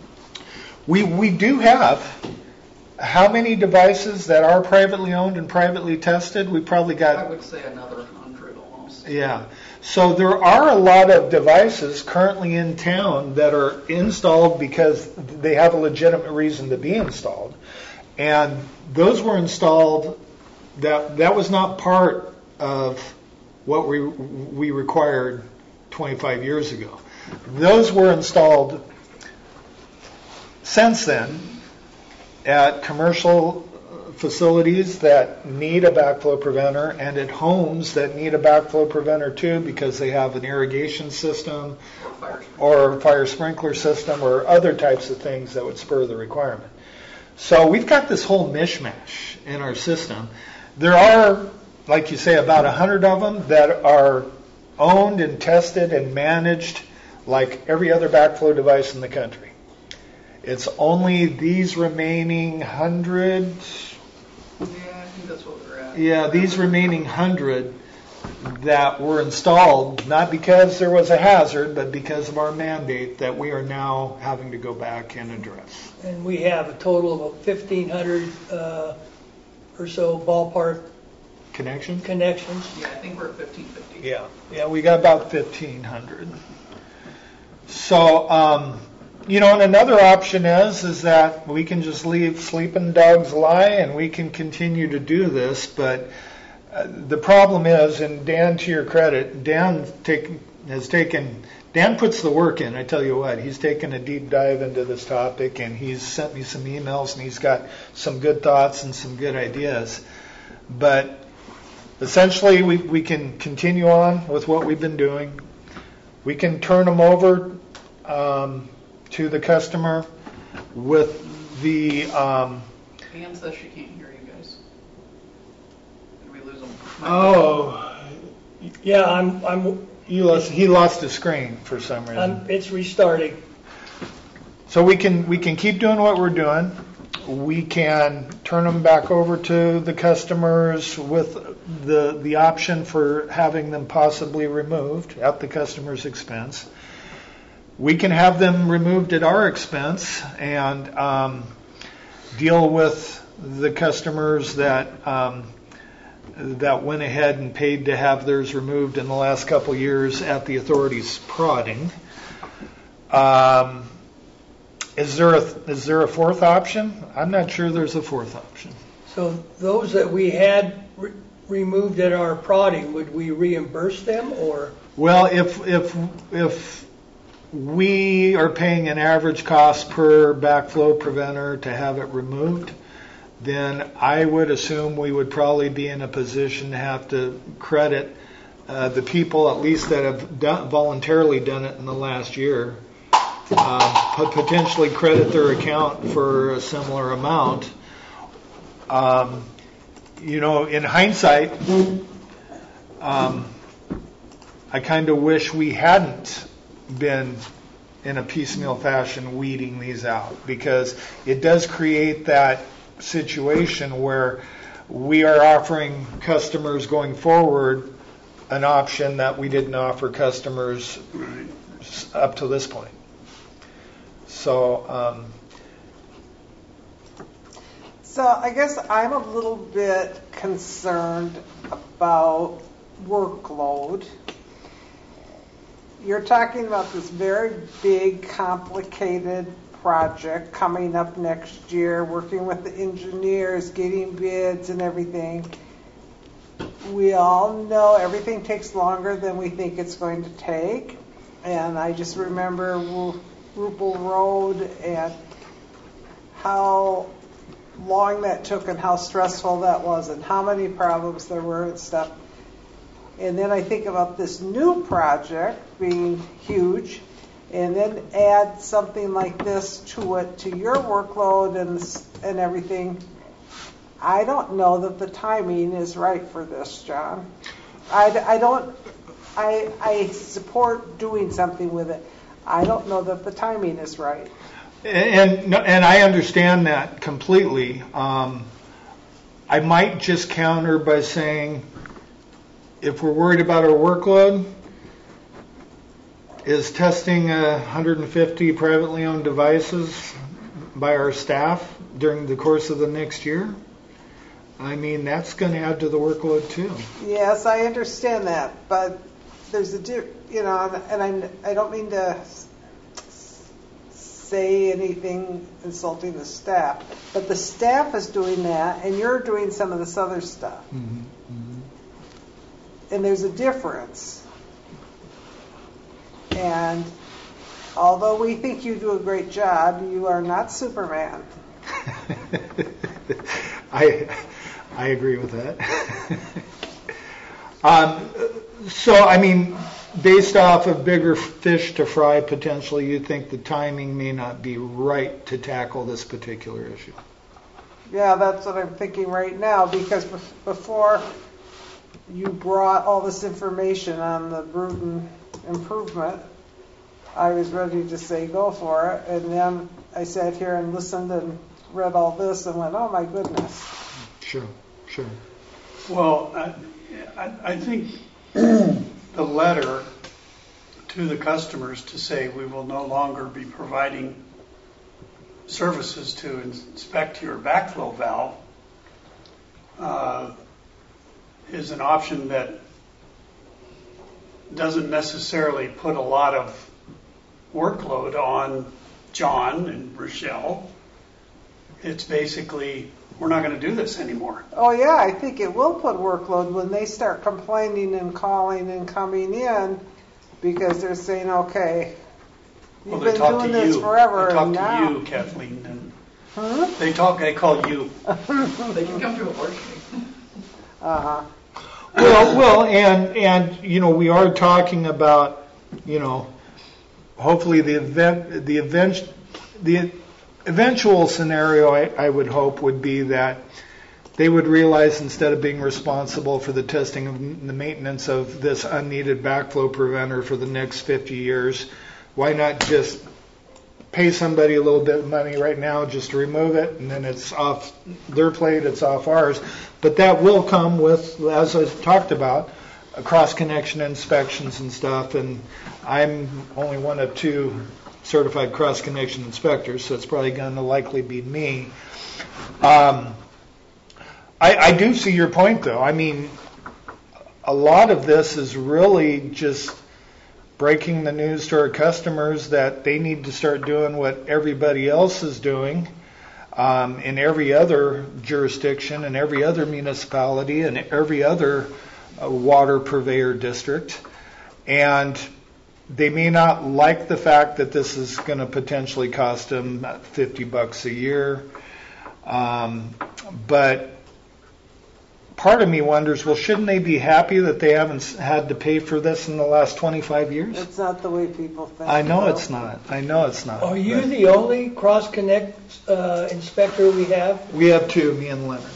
We we do have how many devices that are privately owned and privately tested? We probably I got would say another hundred almost. yeah. So there are a lot of devices currently in town that are installed because they have a legitimate reason to be installed. And those were installed, that that was not part of what we we required twenty-five years ago. Those were installed since then at commercial facilities that need a backflow preventer and at homes that need a backflow preventer too because they have an irrigation system or a fire sprinkler system or other types of things that would spur the requirement. So we've got this whole mishmash in our system. There are, like you say, about a hundred of them that are owned and tested and managed like every other backflow device in the country. It's only these remaining hundred, Yeah, I think that's what we're at. yeah, these remaining hundred that were installed, not because there was a hazard, but because of our mandate that we are now having to go back and address. And we have a total of fifteen hundred uh, or so ballpark Connection? connections. Yeah, I think we're at fifteen fifty. Yeah, yeah, we got about fifteen hundred. So, um, you know, and another option is is that we can just leave sleeping dogs lie and we can continue to do this, but uh, the problem is, and Dan, to your credit, Dan take, has taken, Dan puts the work in, I tell you what, he's taken a deep dive into this topic and he's sent me some emails and he's got some good thoughts and some good ideas. But essentially we, we can continue on with what we've been doing. We can turn them over um, to the customer with the um, Ann says she can't hear you guys. Did we lose them? oh Yeah, I'm, I'm, you lost, he lost his screen for some reason. I'm, it's restarting. So we can we can keep doing what we're doing. We can turn them back over to the customers with the the option for having them possibly removed at the customer's expense. We can have them removed at our expense and um, deal with the customers that um, that went ahead and paid to have theirs removed in the last couple years at the authority's prodding. Um, is there a is there a fourth option? I'm not sure there's a fourth option. So those that we had re- removed at our prodding, would we reimburse them or? Well, if if if we are paying an average cost per backflow preventer to have it removed, then I would assume we would probably be in a position to have to credit uh, the people at least that have done, voluntarily done it in the last year, uh, potentially credit their account for a similar amount. Um, you know, in hindsight, um, I kind of wish we hadn't been in a piecemeal fashion weeding these out, because it does create that situation where we are offering customers going forward an option that we didn't offer customers up to this point. So, um, So I guess I'm a little bit concerned about workload. You're talking about this very big, complicated project coming up next year, working with the engineers, getting bids and everything. We all know everything takes longer than we think it's going to take. And I just remember Rupel Road and how long that took and how stressful that was and how many problems there were and stuff. And then I think about this new project being huge, and then add something like this to it, to your workload and and everything. I don't know that the timing is right for this, John. I, I don't, I, I support doing something with it. I don't know that the timing is right. And and I understand that completely. Um, I might just counter by saying, if we're worried about our workload, is testing one hundred fifty privately owned devices by our staff during the course of the next year? I mean, that's going to add to the workload too. Yes, I understand that, but there's a, di- you know, and I'm, I don't mean to s- say anything insulting the staff, but the staff is doing that, and you're doing some of this other stuff. Mhm, mhm. And there's a difference. And although we think you do a great job, you are not Superman. I I agree with that. um, so, I mean, based off of bigger fish to fry potentially, you think the timing may not be right to tackle this particular issue? Yeah, that's what I'm thinking right now, because bef- before you brought all this information on the Bruton improvement, I was ready to say go for it, and then I sat here and listened and read all this and went, oh my goodness. Sure, sure. Well, I, I, I think the letter to the customers to say we will no longer be providing services to inspect your backflow valve uh, is an option that doesn't necessarily put a lot of workload on John and Rochelle. It's basically, we're not going to do this anymore. Oh yeah, I think it will put workload when they start complaining and calling and coming in, because they're saying, okay, Well, you've they been talk doing to this you. forever, They talk and to now. you, Kathleen, and Huh? they talk. They call you. They can come to a board meeting. Uh-huh. Well, well, and and you know, we are talking about, you know, hopefully the event, the event, the eventual scenario, I, I would hope, would be that they would realize, instead of being responsible for the testing of the maintenance of this unneeded backflow preventer for the next fifty years, why not just pay somebody a little bit of money right now just to remove it, and then it's off their plate, it's off ours. But that will come with, as I talked about, cross-connection inspections and stuff, and I'm only one of two certified cross-connection inspectors, so it's probably going to likely be me. Um, I, I do see your point, though. I mean, a lot of this is really just breaking the news to our customers that they need to start doing what everybody else is doing um, in every other jurisdiction and every other municipality and every other uh, water purveyor district. And they may not like the fact that this is going to potentially cost them fifty bucks a year. Um, but part of me wonders, well, shouldn't they be happy that they haven't had to pay for this in the last twenty-five years? It's not the way people think. I know though. it's not. I know it's not. Are you But the only cross-connect uh, inspector we have? we have two, me and Leonard.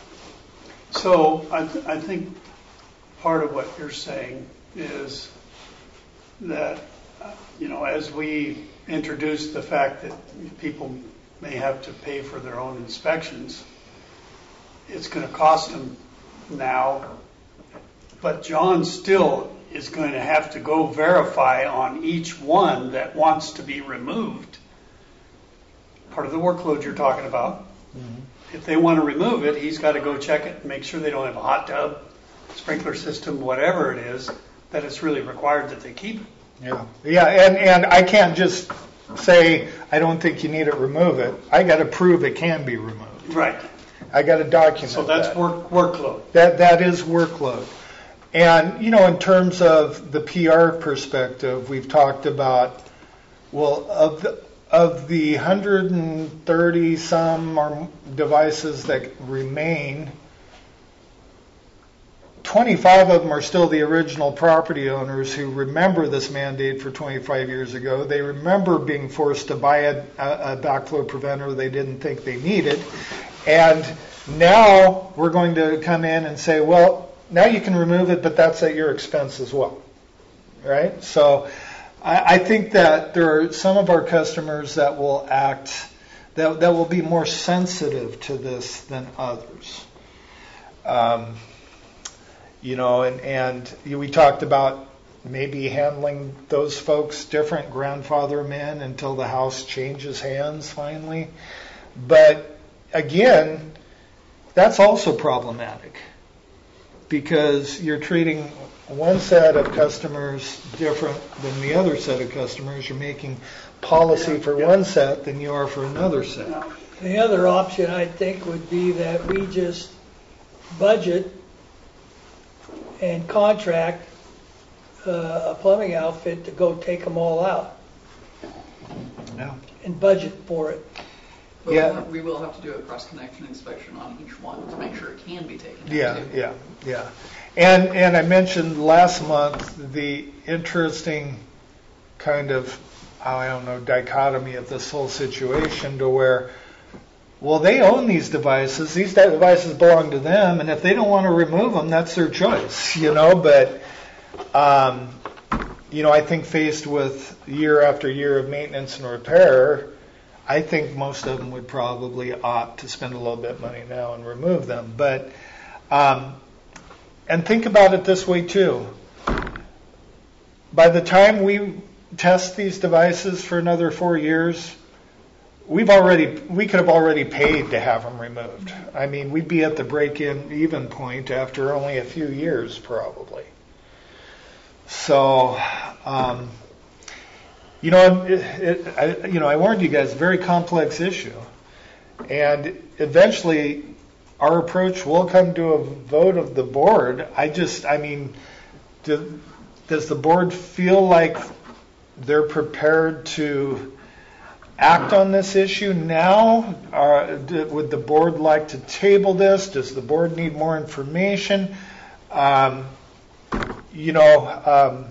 So I, th- I think part of what you're saying is that, uh, you know, as we introduce the fact that people may have to pay for their own inspections, it's going to cost them now, but John still is going to have to go verify on each one that wants to be removed. Part of the workload you're talking about. Mm-hmm. If they want to remove it, he's got to go check it and make sure they don't have a hot tub, sprinkler system, whatever it is, that it's really required that they keep it. Yeah, yeah, and, and I can't just say, I don't think you need it, remove it. I got to prove it can be removed. Right. I got to document So that's that. work workload. That that is workload. And you know, in terms of the P R perspective, we've talked about, well, of the of the one hundred thirty some or devices that remain, twenty-five of them are still the original property owners who remember this mandate for twenty-five years ago. They remember being forced to buy a, a backflow preventer they didn't think they needed. And now we're going to come in and say, well, now you can remove it, but that's at your expense as well, right? So I, I think that there are some of our customers that will act, that, that will be more sensitive to this than others. Um, you know, and, and we talked about maybe handling those folks different, grandfather them in until the house changes hands finally. But again, that's also problematic because you're treating one set of customers different than the other set of customers. You're making policy for Yeah. one set than you are for another set. The other option, I think, would be that we just budget and contract uh, a plumbing outfit to go take them all out Yeah. and budget for it. But Yeah. we'll have- we will have to do a cross-connection inspection on each one to make sure it can be taken out. Yeah, too. yeah, yeah. And and I mentioned last month the interesting kind of, I don't know, dichotomy of this whole situation to where, well, they own these devices. These devices belong to them, and if they don't want to remove them, that's their choice, you know. But, um, you know, I think faced with year after year of maintenance and repair, I think most of them would probably opt to spend a little bit of money now and remove them. But, um, and think about it this way too. By the time we test these devices for another four years, we've already we could have already paid to have them removed. I mean, we'd be at the break-in even point after only a few years, probably. So, um, you know, it, it, I, you know, I warned you guys, very complex issue, and eventually, our approach will come to a vote of the board. I just, I mean, do, does the board feel like they're prepared to act on this issue now? Uh, do, would the board like to table this? Does the board need more information? Um, you know, um,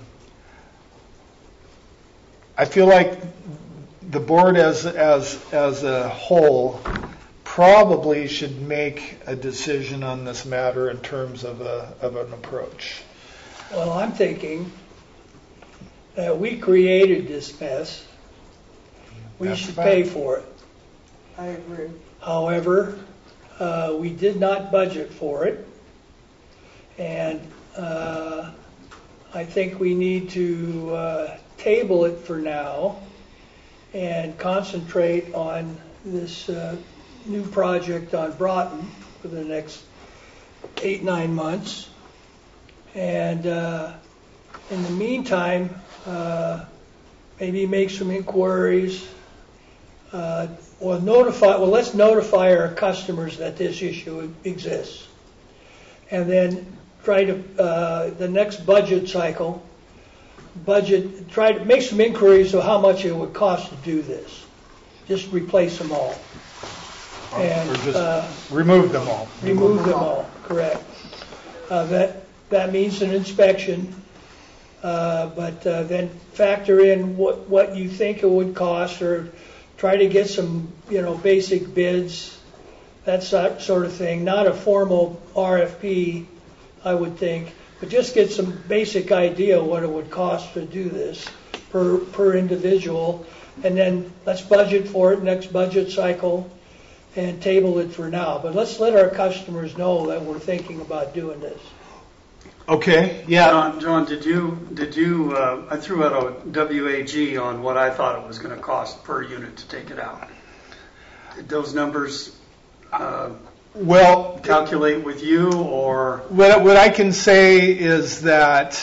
I feel like the board as as as a whole probably should make a decision on this matter in terms of a of an approach. Well, I'm thinking that we created this mess. We That's should a pay fact. for it. I agree. However, uh, we did not budget for it. And uh, I think we need to uh, table it for now and concentrate on this uh, new project on Broughton for the next eight, nine months. And uh, in the meantime, uh, maybe make some inquiries, uh, or notify, well, let's notify our customers that this issue exists. And then try to, uh, the next budget cycle, budget, try to make some inquiries of how much it would cost to do this. Just replace them all. And or just uh, remove them all. remove them all, correct. Uh, That, that means an inspection, uh, but uh, then factor in what, what you think it would cost, or try to get some, you know, basic bids, that so- sort of thing. Not a formal R F P, I would think, but just get some basic idea what it would cost to do this per, per individual. And then let's budget for it next budget cycle and table it for now. But let's let our customers know that we're thinking about doing this. Okay, yeah. John, John, did you, did you, uh, I threw out a W A G on what I thought it was going to cost per unit to take it out. Did those numbers uh, Well, calculate with you, or? what, what I can say is that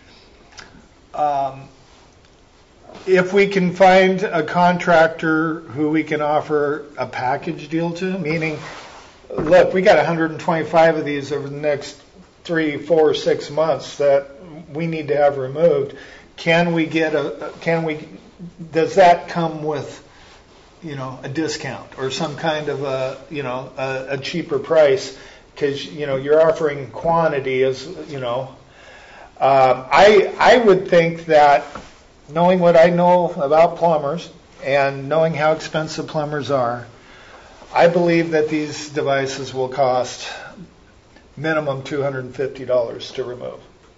um, if we can find a contractor who we can offer a package deal to, meaning, look, we got one hundred twenty-five of these over the next three, four, six months that we need to have removed. Can we get a, can we, does that come with, you know, a discount or some kind of a, you know, a, a cheaper price? Because, you know, you're offering quantity as, you know. Um, I, I would think that, knowing what I know about plumbers and knowing how expensive plumbers are, I believe that these devices will cost minimum two hundred fifty dollars to remove.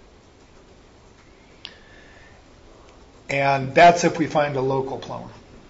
And that's if we find a local plumber.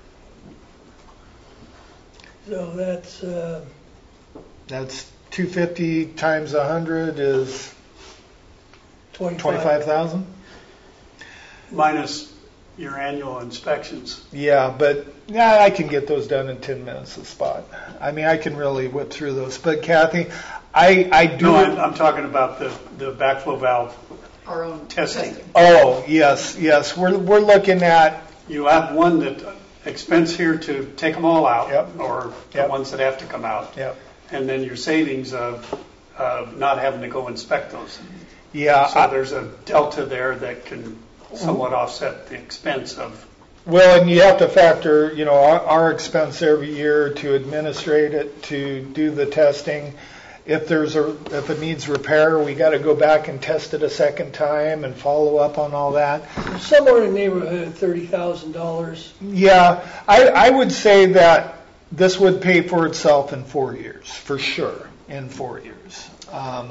So that's, uh, That's two hundred fifty times one hundred is twenty-five. twenty-five thousand? Minus your annual inspections. Yeah, but yeah, I can get those done in ten minutes a spot. I mean, I can really whip through those. But Kathy, I, I do. No, I'm, I'm talking about the, the backflow valve Our own testing. testing. Oh, yes, yes. We're, we're looking at, You have one that expense here to take them all out, Yep. or the Yep. ones that have to come out, yep. and then your savings of, of not having to go inspect those. Yeah, So I- there's a delta there that can somewhat offset the expense of. well, and you have to factor, you know, our, our expense every year to administrate it, to do the testing. If there's a, if it needs repair, we got to go back and test it a second time and follow up on all that. Somewhere in the neighborhood of thirty thousand dollars. Yeah, I, I would say that this would pay for itself in four years, for sure, in four years. Um,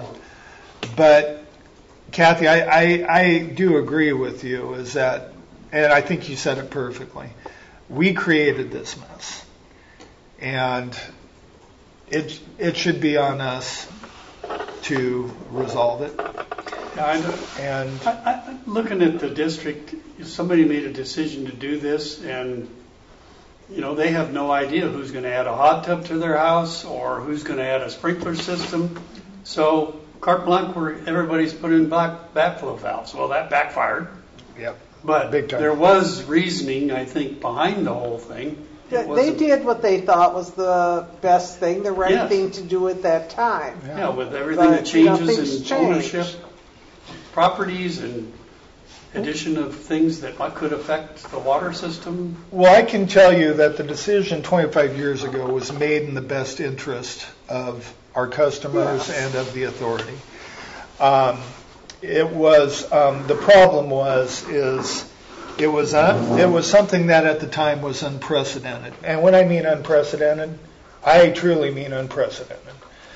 but Kathy, I, I, I do agree with you, is that, and I think you said it perfectly, we created this mess. And it, it should be on us to resolve it. I know- And I, I, looking at the district, if somebody made a decision to do this, and you know they have no idea who's going to add a hot tub to their house or who's going to add a sprinkler system. So carte blanche, where everybody's put in back, backflow valves. Well, that backfired. Yep. But Big time. there was reasoning, I think, behind the whole thing. It They wasn't- did what they thought was the best thing, the right Yes. thing to do at that time. Yeah, with everything that But, you know, changes things in change. ownership, properties, and addition of things that might- could affect the water system. Well, I can tell you that the decision twenty-five years ago was made in the best interest of our customers Yes. and of the authority. Um, it was, um, the problem was, is it was, un, it was something that at the time was unprecedented. And when I mean unprecedented, I truly mean unprecedented.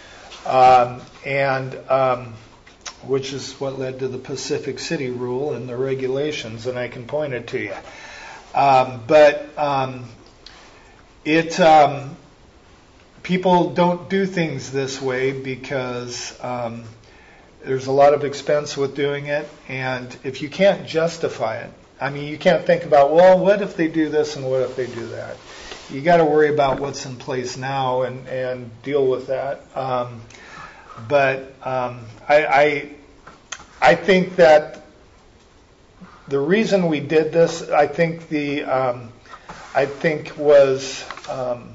Um, and, um, which is what led to the Pacific City rule and the regulations, and I can point it to you. Um, but um, it um, people don't do things this way because um, there's a lot of expense with doing it, and if you can't justify it, I mean, you can't think about, well, what if they do this and what if they do that? You got to worry about what's in place now and, and deal with that. Um, but um, I, I I think that the reason we did this, I think the um, I think was um,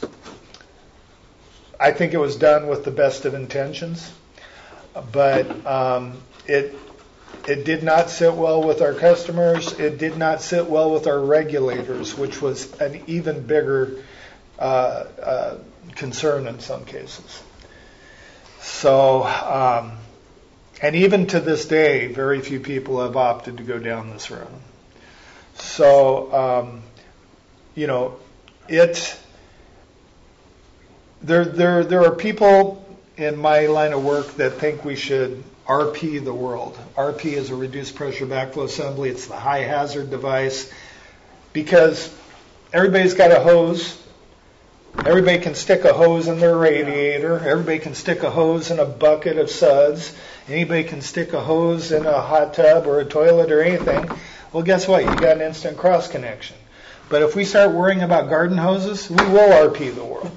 I think it was done with the best of intentions, but um, it it did not sit well with our customers. It did not sit well with our regulators, which was an even bigger uh, uh, concern in some cases. So, um, and even to this day, very few people have opted to go down this road. So, um, you know, it. There, there, there are people in my line of work that think we should R P the world. R P is a reduced pressure backflow assembly. It's the high hazard device because everybody's got a hose. Everybody can stick a hose in their radiator. Everybody can stick a hose in a bucket of suds. Anybody can stick a hose in a hot tub or a toilet or anything. Well, guess what? You got an instant cross connection. But if we start worrying about garden hoses, we will R P the world.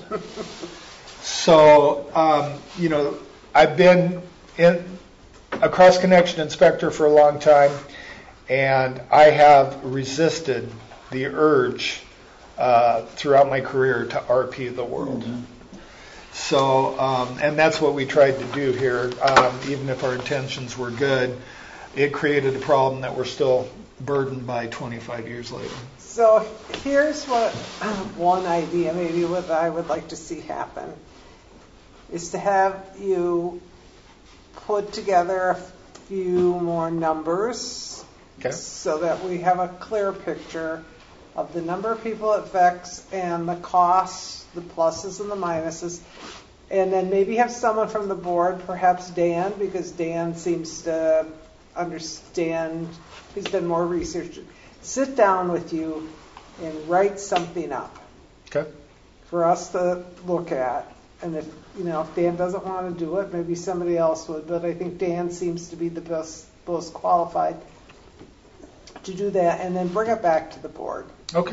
So, um, you know, I've been in a cross connection inspector for a long time, and I have resisted the urge uh, throughout my career to R P the world. Mm-hmm. So, um, and that's what we tried to do here, um, even if our intentions were good. It created a problem that we're still burdened by twenty-five years later. So here's what one idea maybe what I would like to see happen is to have you put together a few more numbers Okay. so that we have a clear picture of the number of people it affects and the costs, the pluses and the minuses. And then maybe have someone from the board, perhaps Dan, because Dan seems to understand, he's done more research, sit down with you and write something up Okay. for us to look at. And if, you know, if Dan doesn't want to do it, maybe somebody else would. But I think Dan seems to be the best, most qualified. to do that and then bring it back to the board. Okay.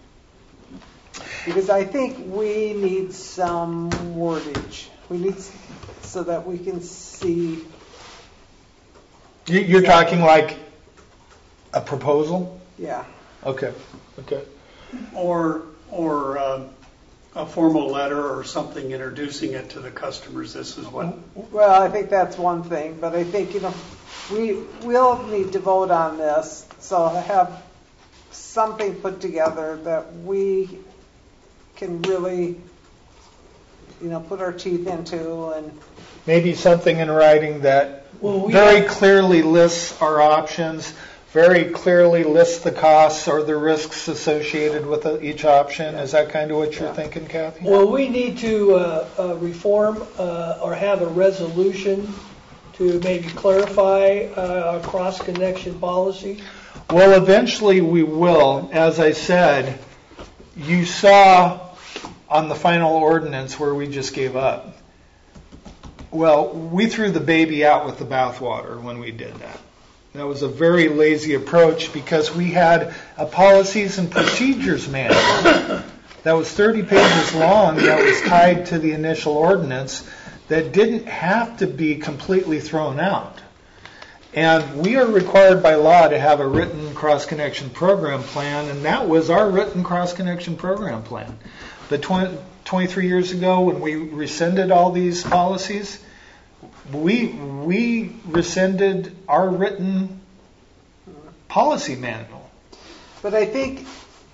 Because I think we need some wordage. We need, s- so that we can see, You- You're talking like a proposal? yeah. Okay, okay. Or, or uh, a formal letter or something introducing it to the customers, this is what, Well, I think that's one thing, but I think, you know, we will need to vote on this, so have something put together that we can really, you know, put our teeth into and, Maybe something in writing that Well, we very have- clearly lists our options, very clearly lists the costs or the risks associated with uh, each option. Is that kind of what you're Yeah. thinking, Kathy? Well, we need to uh, uh, reform uh, or have a resolution to maybe clarify uh, our cross-connection policy. Well, eventually we will. As I said, you saw on the final ordinance where we just gave up. Well, we threw the baby out with the bathwater when we did that. That was a very lazy approach because we had a policies and procedures manual that was thirty pages long that was tied to the initial ordinance that didn't have to be completely thrown out. And we are required by law to have a written cross-connection program plan, and that was our written cross-connection program plan. But twenty, twenty-three years ago, when we rescinded all these policies, we we rescinded our written policy manual. but I think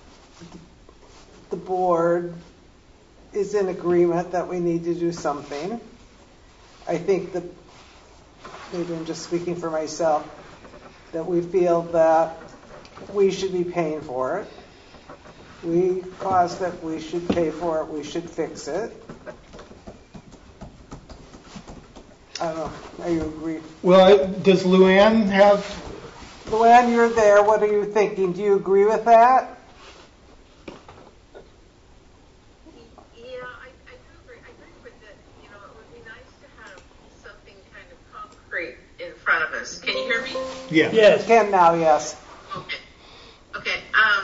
the board is in agreement that we need to do something. I think that, maybe I'm just speaking for myself, that we feel that we should be paying for it. We caused it, we should pay for it, we should fix it. I don't know, are you agree? Well, does Luann have? Luann, you're there, what are you thinking? Do you agree with that? Yeah, I, I do agree. I agree with that. You know, it would be nice to have something kind of concrete in front of us. Can you hear me? Yeah. Yes. Can now, yes. Okay. Okay. Um,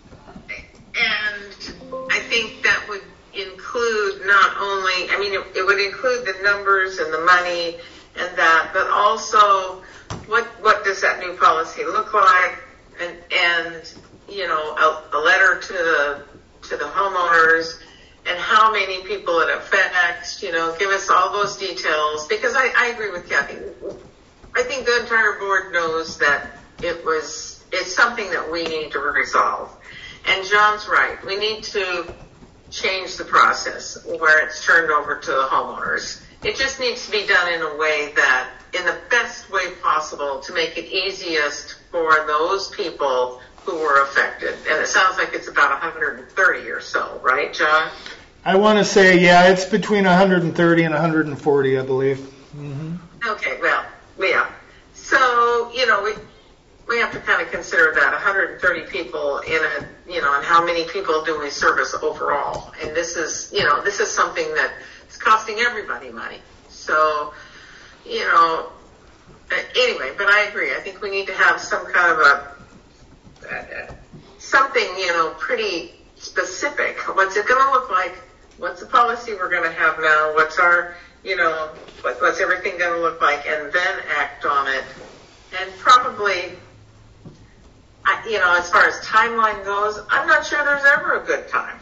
and I think that would include not only, I mean, it, it would include the numbers and the money and that, but also what what does that new policy look like, and and you know, a, a letter to the to the homeowners, and how many people it affects. You know, give us all those details, because I, I agree with Kathy. I think the entire board knows that it was it's something that we need to resolve. And John's right. We need to change the process where it's turned over to the homeowners. It just needs to be done in a way that, in the best way possible, to make it easiest for those people who were affected. And it sounds like it's about one hundred thirty or so, right, John? I want to say, yeah, it's between one hundred thirty and one hundred forty, I believe. Mm-hmm. Okay, well, yeah. So, you know, we we have to kind of consider that one hundred thirty people in a, you know, and how many people do we service overall? And this is, you know, this is something that is costing everybody money. So, you know, anyway, but I agree. I think we need to have some kind of a, uh, something, you know, pretty specific. What's it going to look like? What's the policy we're going to have now? What's our, you know, what, what's everything going to look like? And then act on it. And probably, I, you know, as far as timeline goes, I'm not sure there's ever a good time.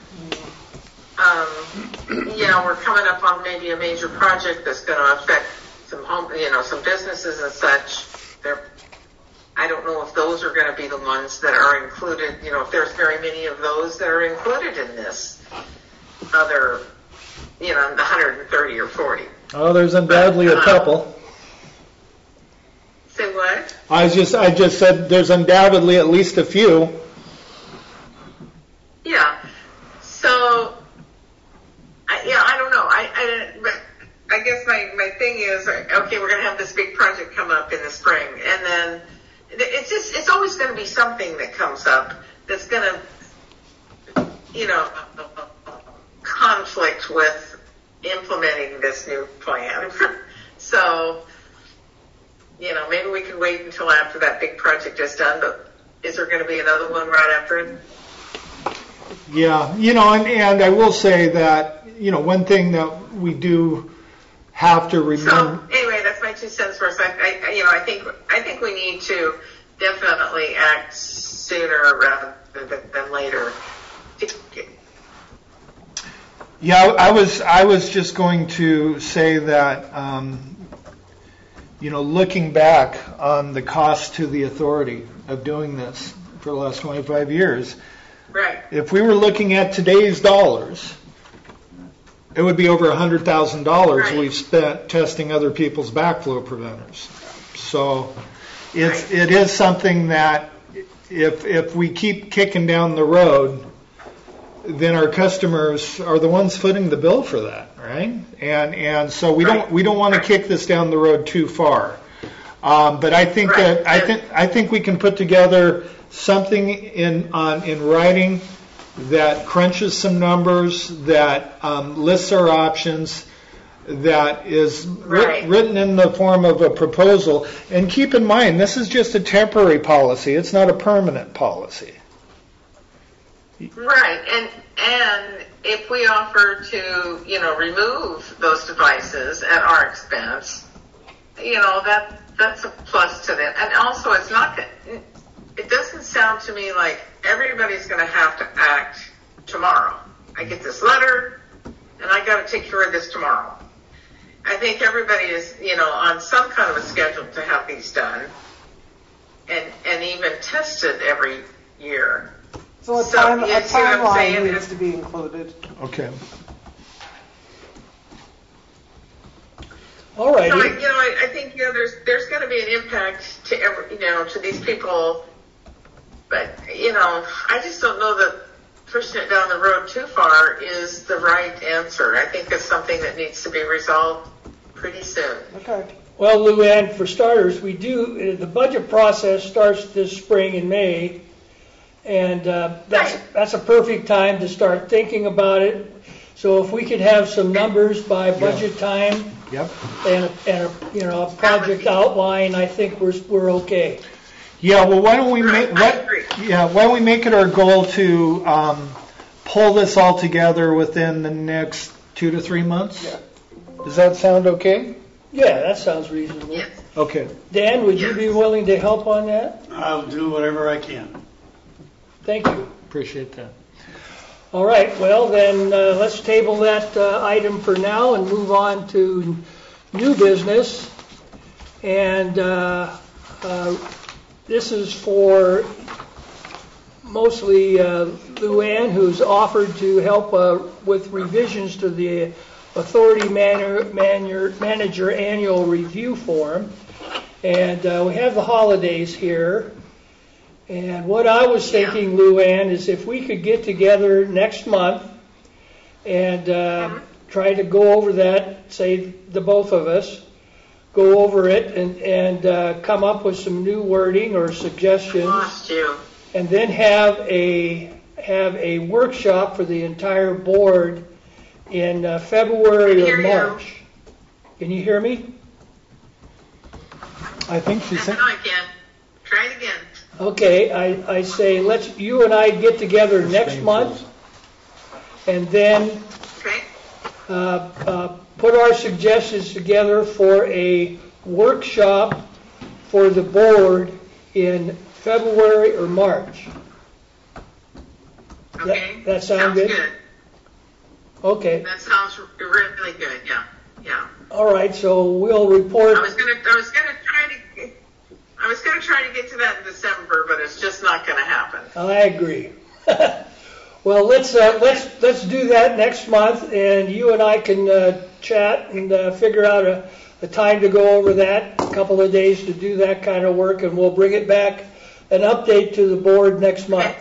Um, you know, we're coming up on maybe a major project that's going to affect some home, you know, some businesses and such. They're, I don't know if those are going to be the ones that are included, you know, if there's very many of those that are included in this other, you know, the one hundred thirty or forty. Oh, there's undoubtedly a couple. Say what? I was just, I just said there's undoubtedly at least a few. Yeah. So, I, yeah, I don't know. I, I, but I guess my, my thing is, okay, we're going to have this big project come up in the spring, and then it's just, it's always going to be something that comes up that's going to, you know, conflict with implementing this new plan. So, you know, maybe we can wait until after that big project is done, but is there going to be another one right after it? Yeah, you know, and, and I will say that, you know, one thing that we do have to remember. So anyway, that's my two cents first. I, I, you know, I think I think we need to definitely act sooner rather than, than later. Yeah, I was I was just going to say that, um, you know, looking back on the cost to the authority of doing this for the last twenty-five years, right? If we were looking at today's dollars, it would be over one hundred thousand dollars right. we've spent testing other people's backflow preventers. So it's right. it is something that if if we keep kicking down the road, then our customers are the ones footing the bill for that, right? And and so we right. don't we don't want right. to kick this down the road too far. Um, but I think right. that I think I think we can put together something in on in writing that crunches some numbers, that um, lists our options, that is writ- right. written in the form of a proposal. And keep in mind, this is just a temporary policy; it's not a permanent policy. Right, and and if we offer to, you know, remove those devices at our expense, you know, that that's a plus to them. And also, it's not that it doesn't sound to me like everybody's going to have to act tomorrow. I get this letter, and I got to take care of this tomorrow. I think everybody is, you know, on some kind of a schedule to have these done, and and even tested every year. So a, So, time, you a see what I'm saying? timeline needs to be included. Okay. All right. So, I, you know, I, I think, you know, there's there's going to be an impact to every, you know, to these people, but, you know, I just don't know that pushing it down the road too far is the right answer. I think it's something that needs to be resolved pretty soon. Okay. Well, Luann, for starters, we do, the budget process starts this spring in May, and uh, that's Right. that's a perfect time to start thinking about it. So if we could have some numbers by budget time Yep. and, a, and a, you know, a project outline, I think we're we're okay. Yeah. Well, why don't we make Right, I what? agree. Yeah. Why don't we make it our goal to um, pull this all together within the next two to three months? Yeah. Does that sound okay? Yeah, that sounds reasonable. Yes. Okay. Dan, would you Yes. be willing to help on that? I'll do whatever I can. Thank you. Appreciate that. All right, well then, uh, let's table that uh, item for now and move on to new business. And uh, uh, this is for mostly uh, Luann, who's offered to help uh, with revisions to the Authority Manager, Manager, Manager Annual Review Form. And uh, we have the holidays here. And what I was thinking, Luann, is if we could get together next month and uh, try to go over that, say the both of us, go over it and, and uh, come up with some new wording or suggestions, Lost you. and then have a have a workshop for the entire board in uh, February I or hear you. March. Can you hear me? I think she I said. know I can. Try it again. Okay, I, I say let's you and I get together next month, and then Okay? uh, uh, put our suggestions together for a workshop for the board in February or March. Okay. that sound Sounds good? good. Okay, That sounds really good. Yeah. Yeah. all right, so we'll report. I was gonna. I was gonna try to. I was gonna try to get to that in December, but it's just not gonna happen. I agree. Well, let's uh, let's let's do that next month, and you and I can uh, chat and uh, figure out a, a time to go over that. A couple of days to do that kind of work, and we'll bring it back an update to the board next month.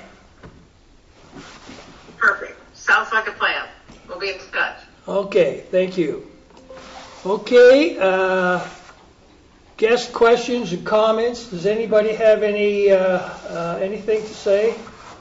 Perfect. Sounds like a plan. We'll be in touch. Okay, thank you. Okay, uh, guest questions and comments. Does anybody have any uh, uh, anything to say?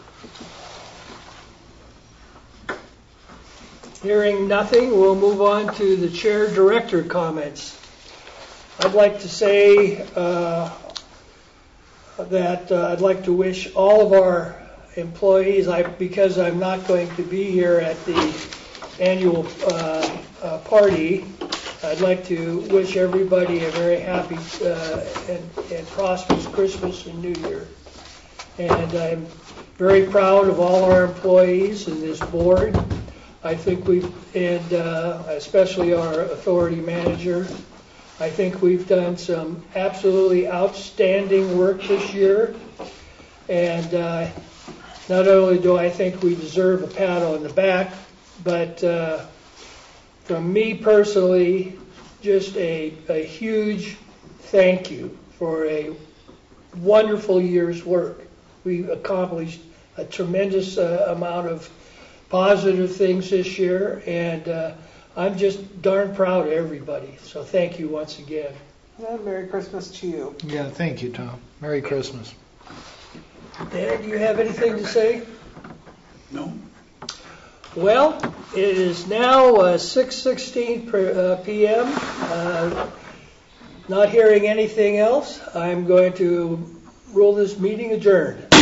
Hearing nothing, we'll move on to the chair director comments. I'd like to say uh, that uh, I'd like to wish all of our employees, I, because I'm not going to be here at the annual uh, uh, party, I'd like to wish everybody a very happy uh, and, and prosperous Christmas and New Year. And I'm very proud of all our employees and this board. I think we've, and uh, especially our authority manager, I think we've done some absolutely outstanding work this year. And uh, not only do I think we deserve a pat on the back, but uh, from me personally, just a, a huge thank you for a wonderful year's work. We accomplished a tremendous uh, amount of positive things this year, and uh, I'm just darn proud of everybody. So thank you once again. Yeah, Merry Christmas to you. Yeah, thank you, Tom. Merry Christmas. Dan, do you have anything to say? No? Well, it is now uh, six sixteen p m Uh, not hearing anything else, I'm going to rule this meeting adjourned.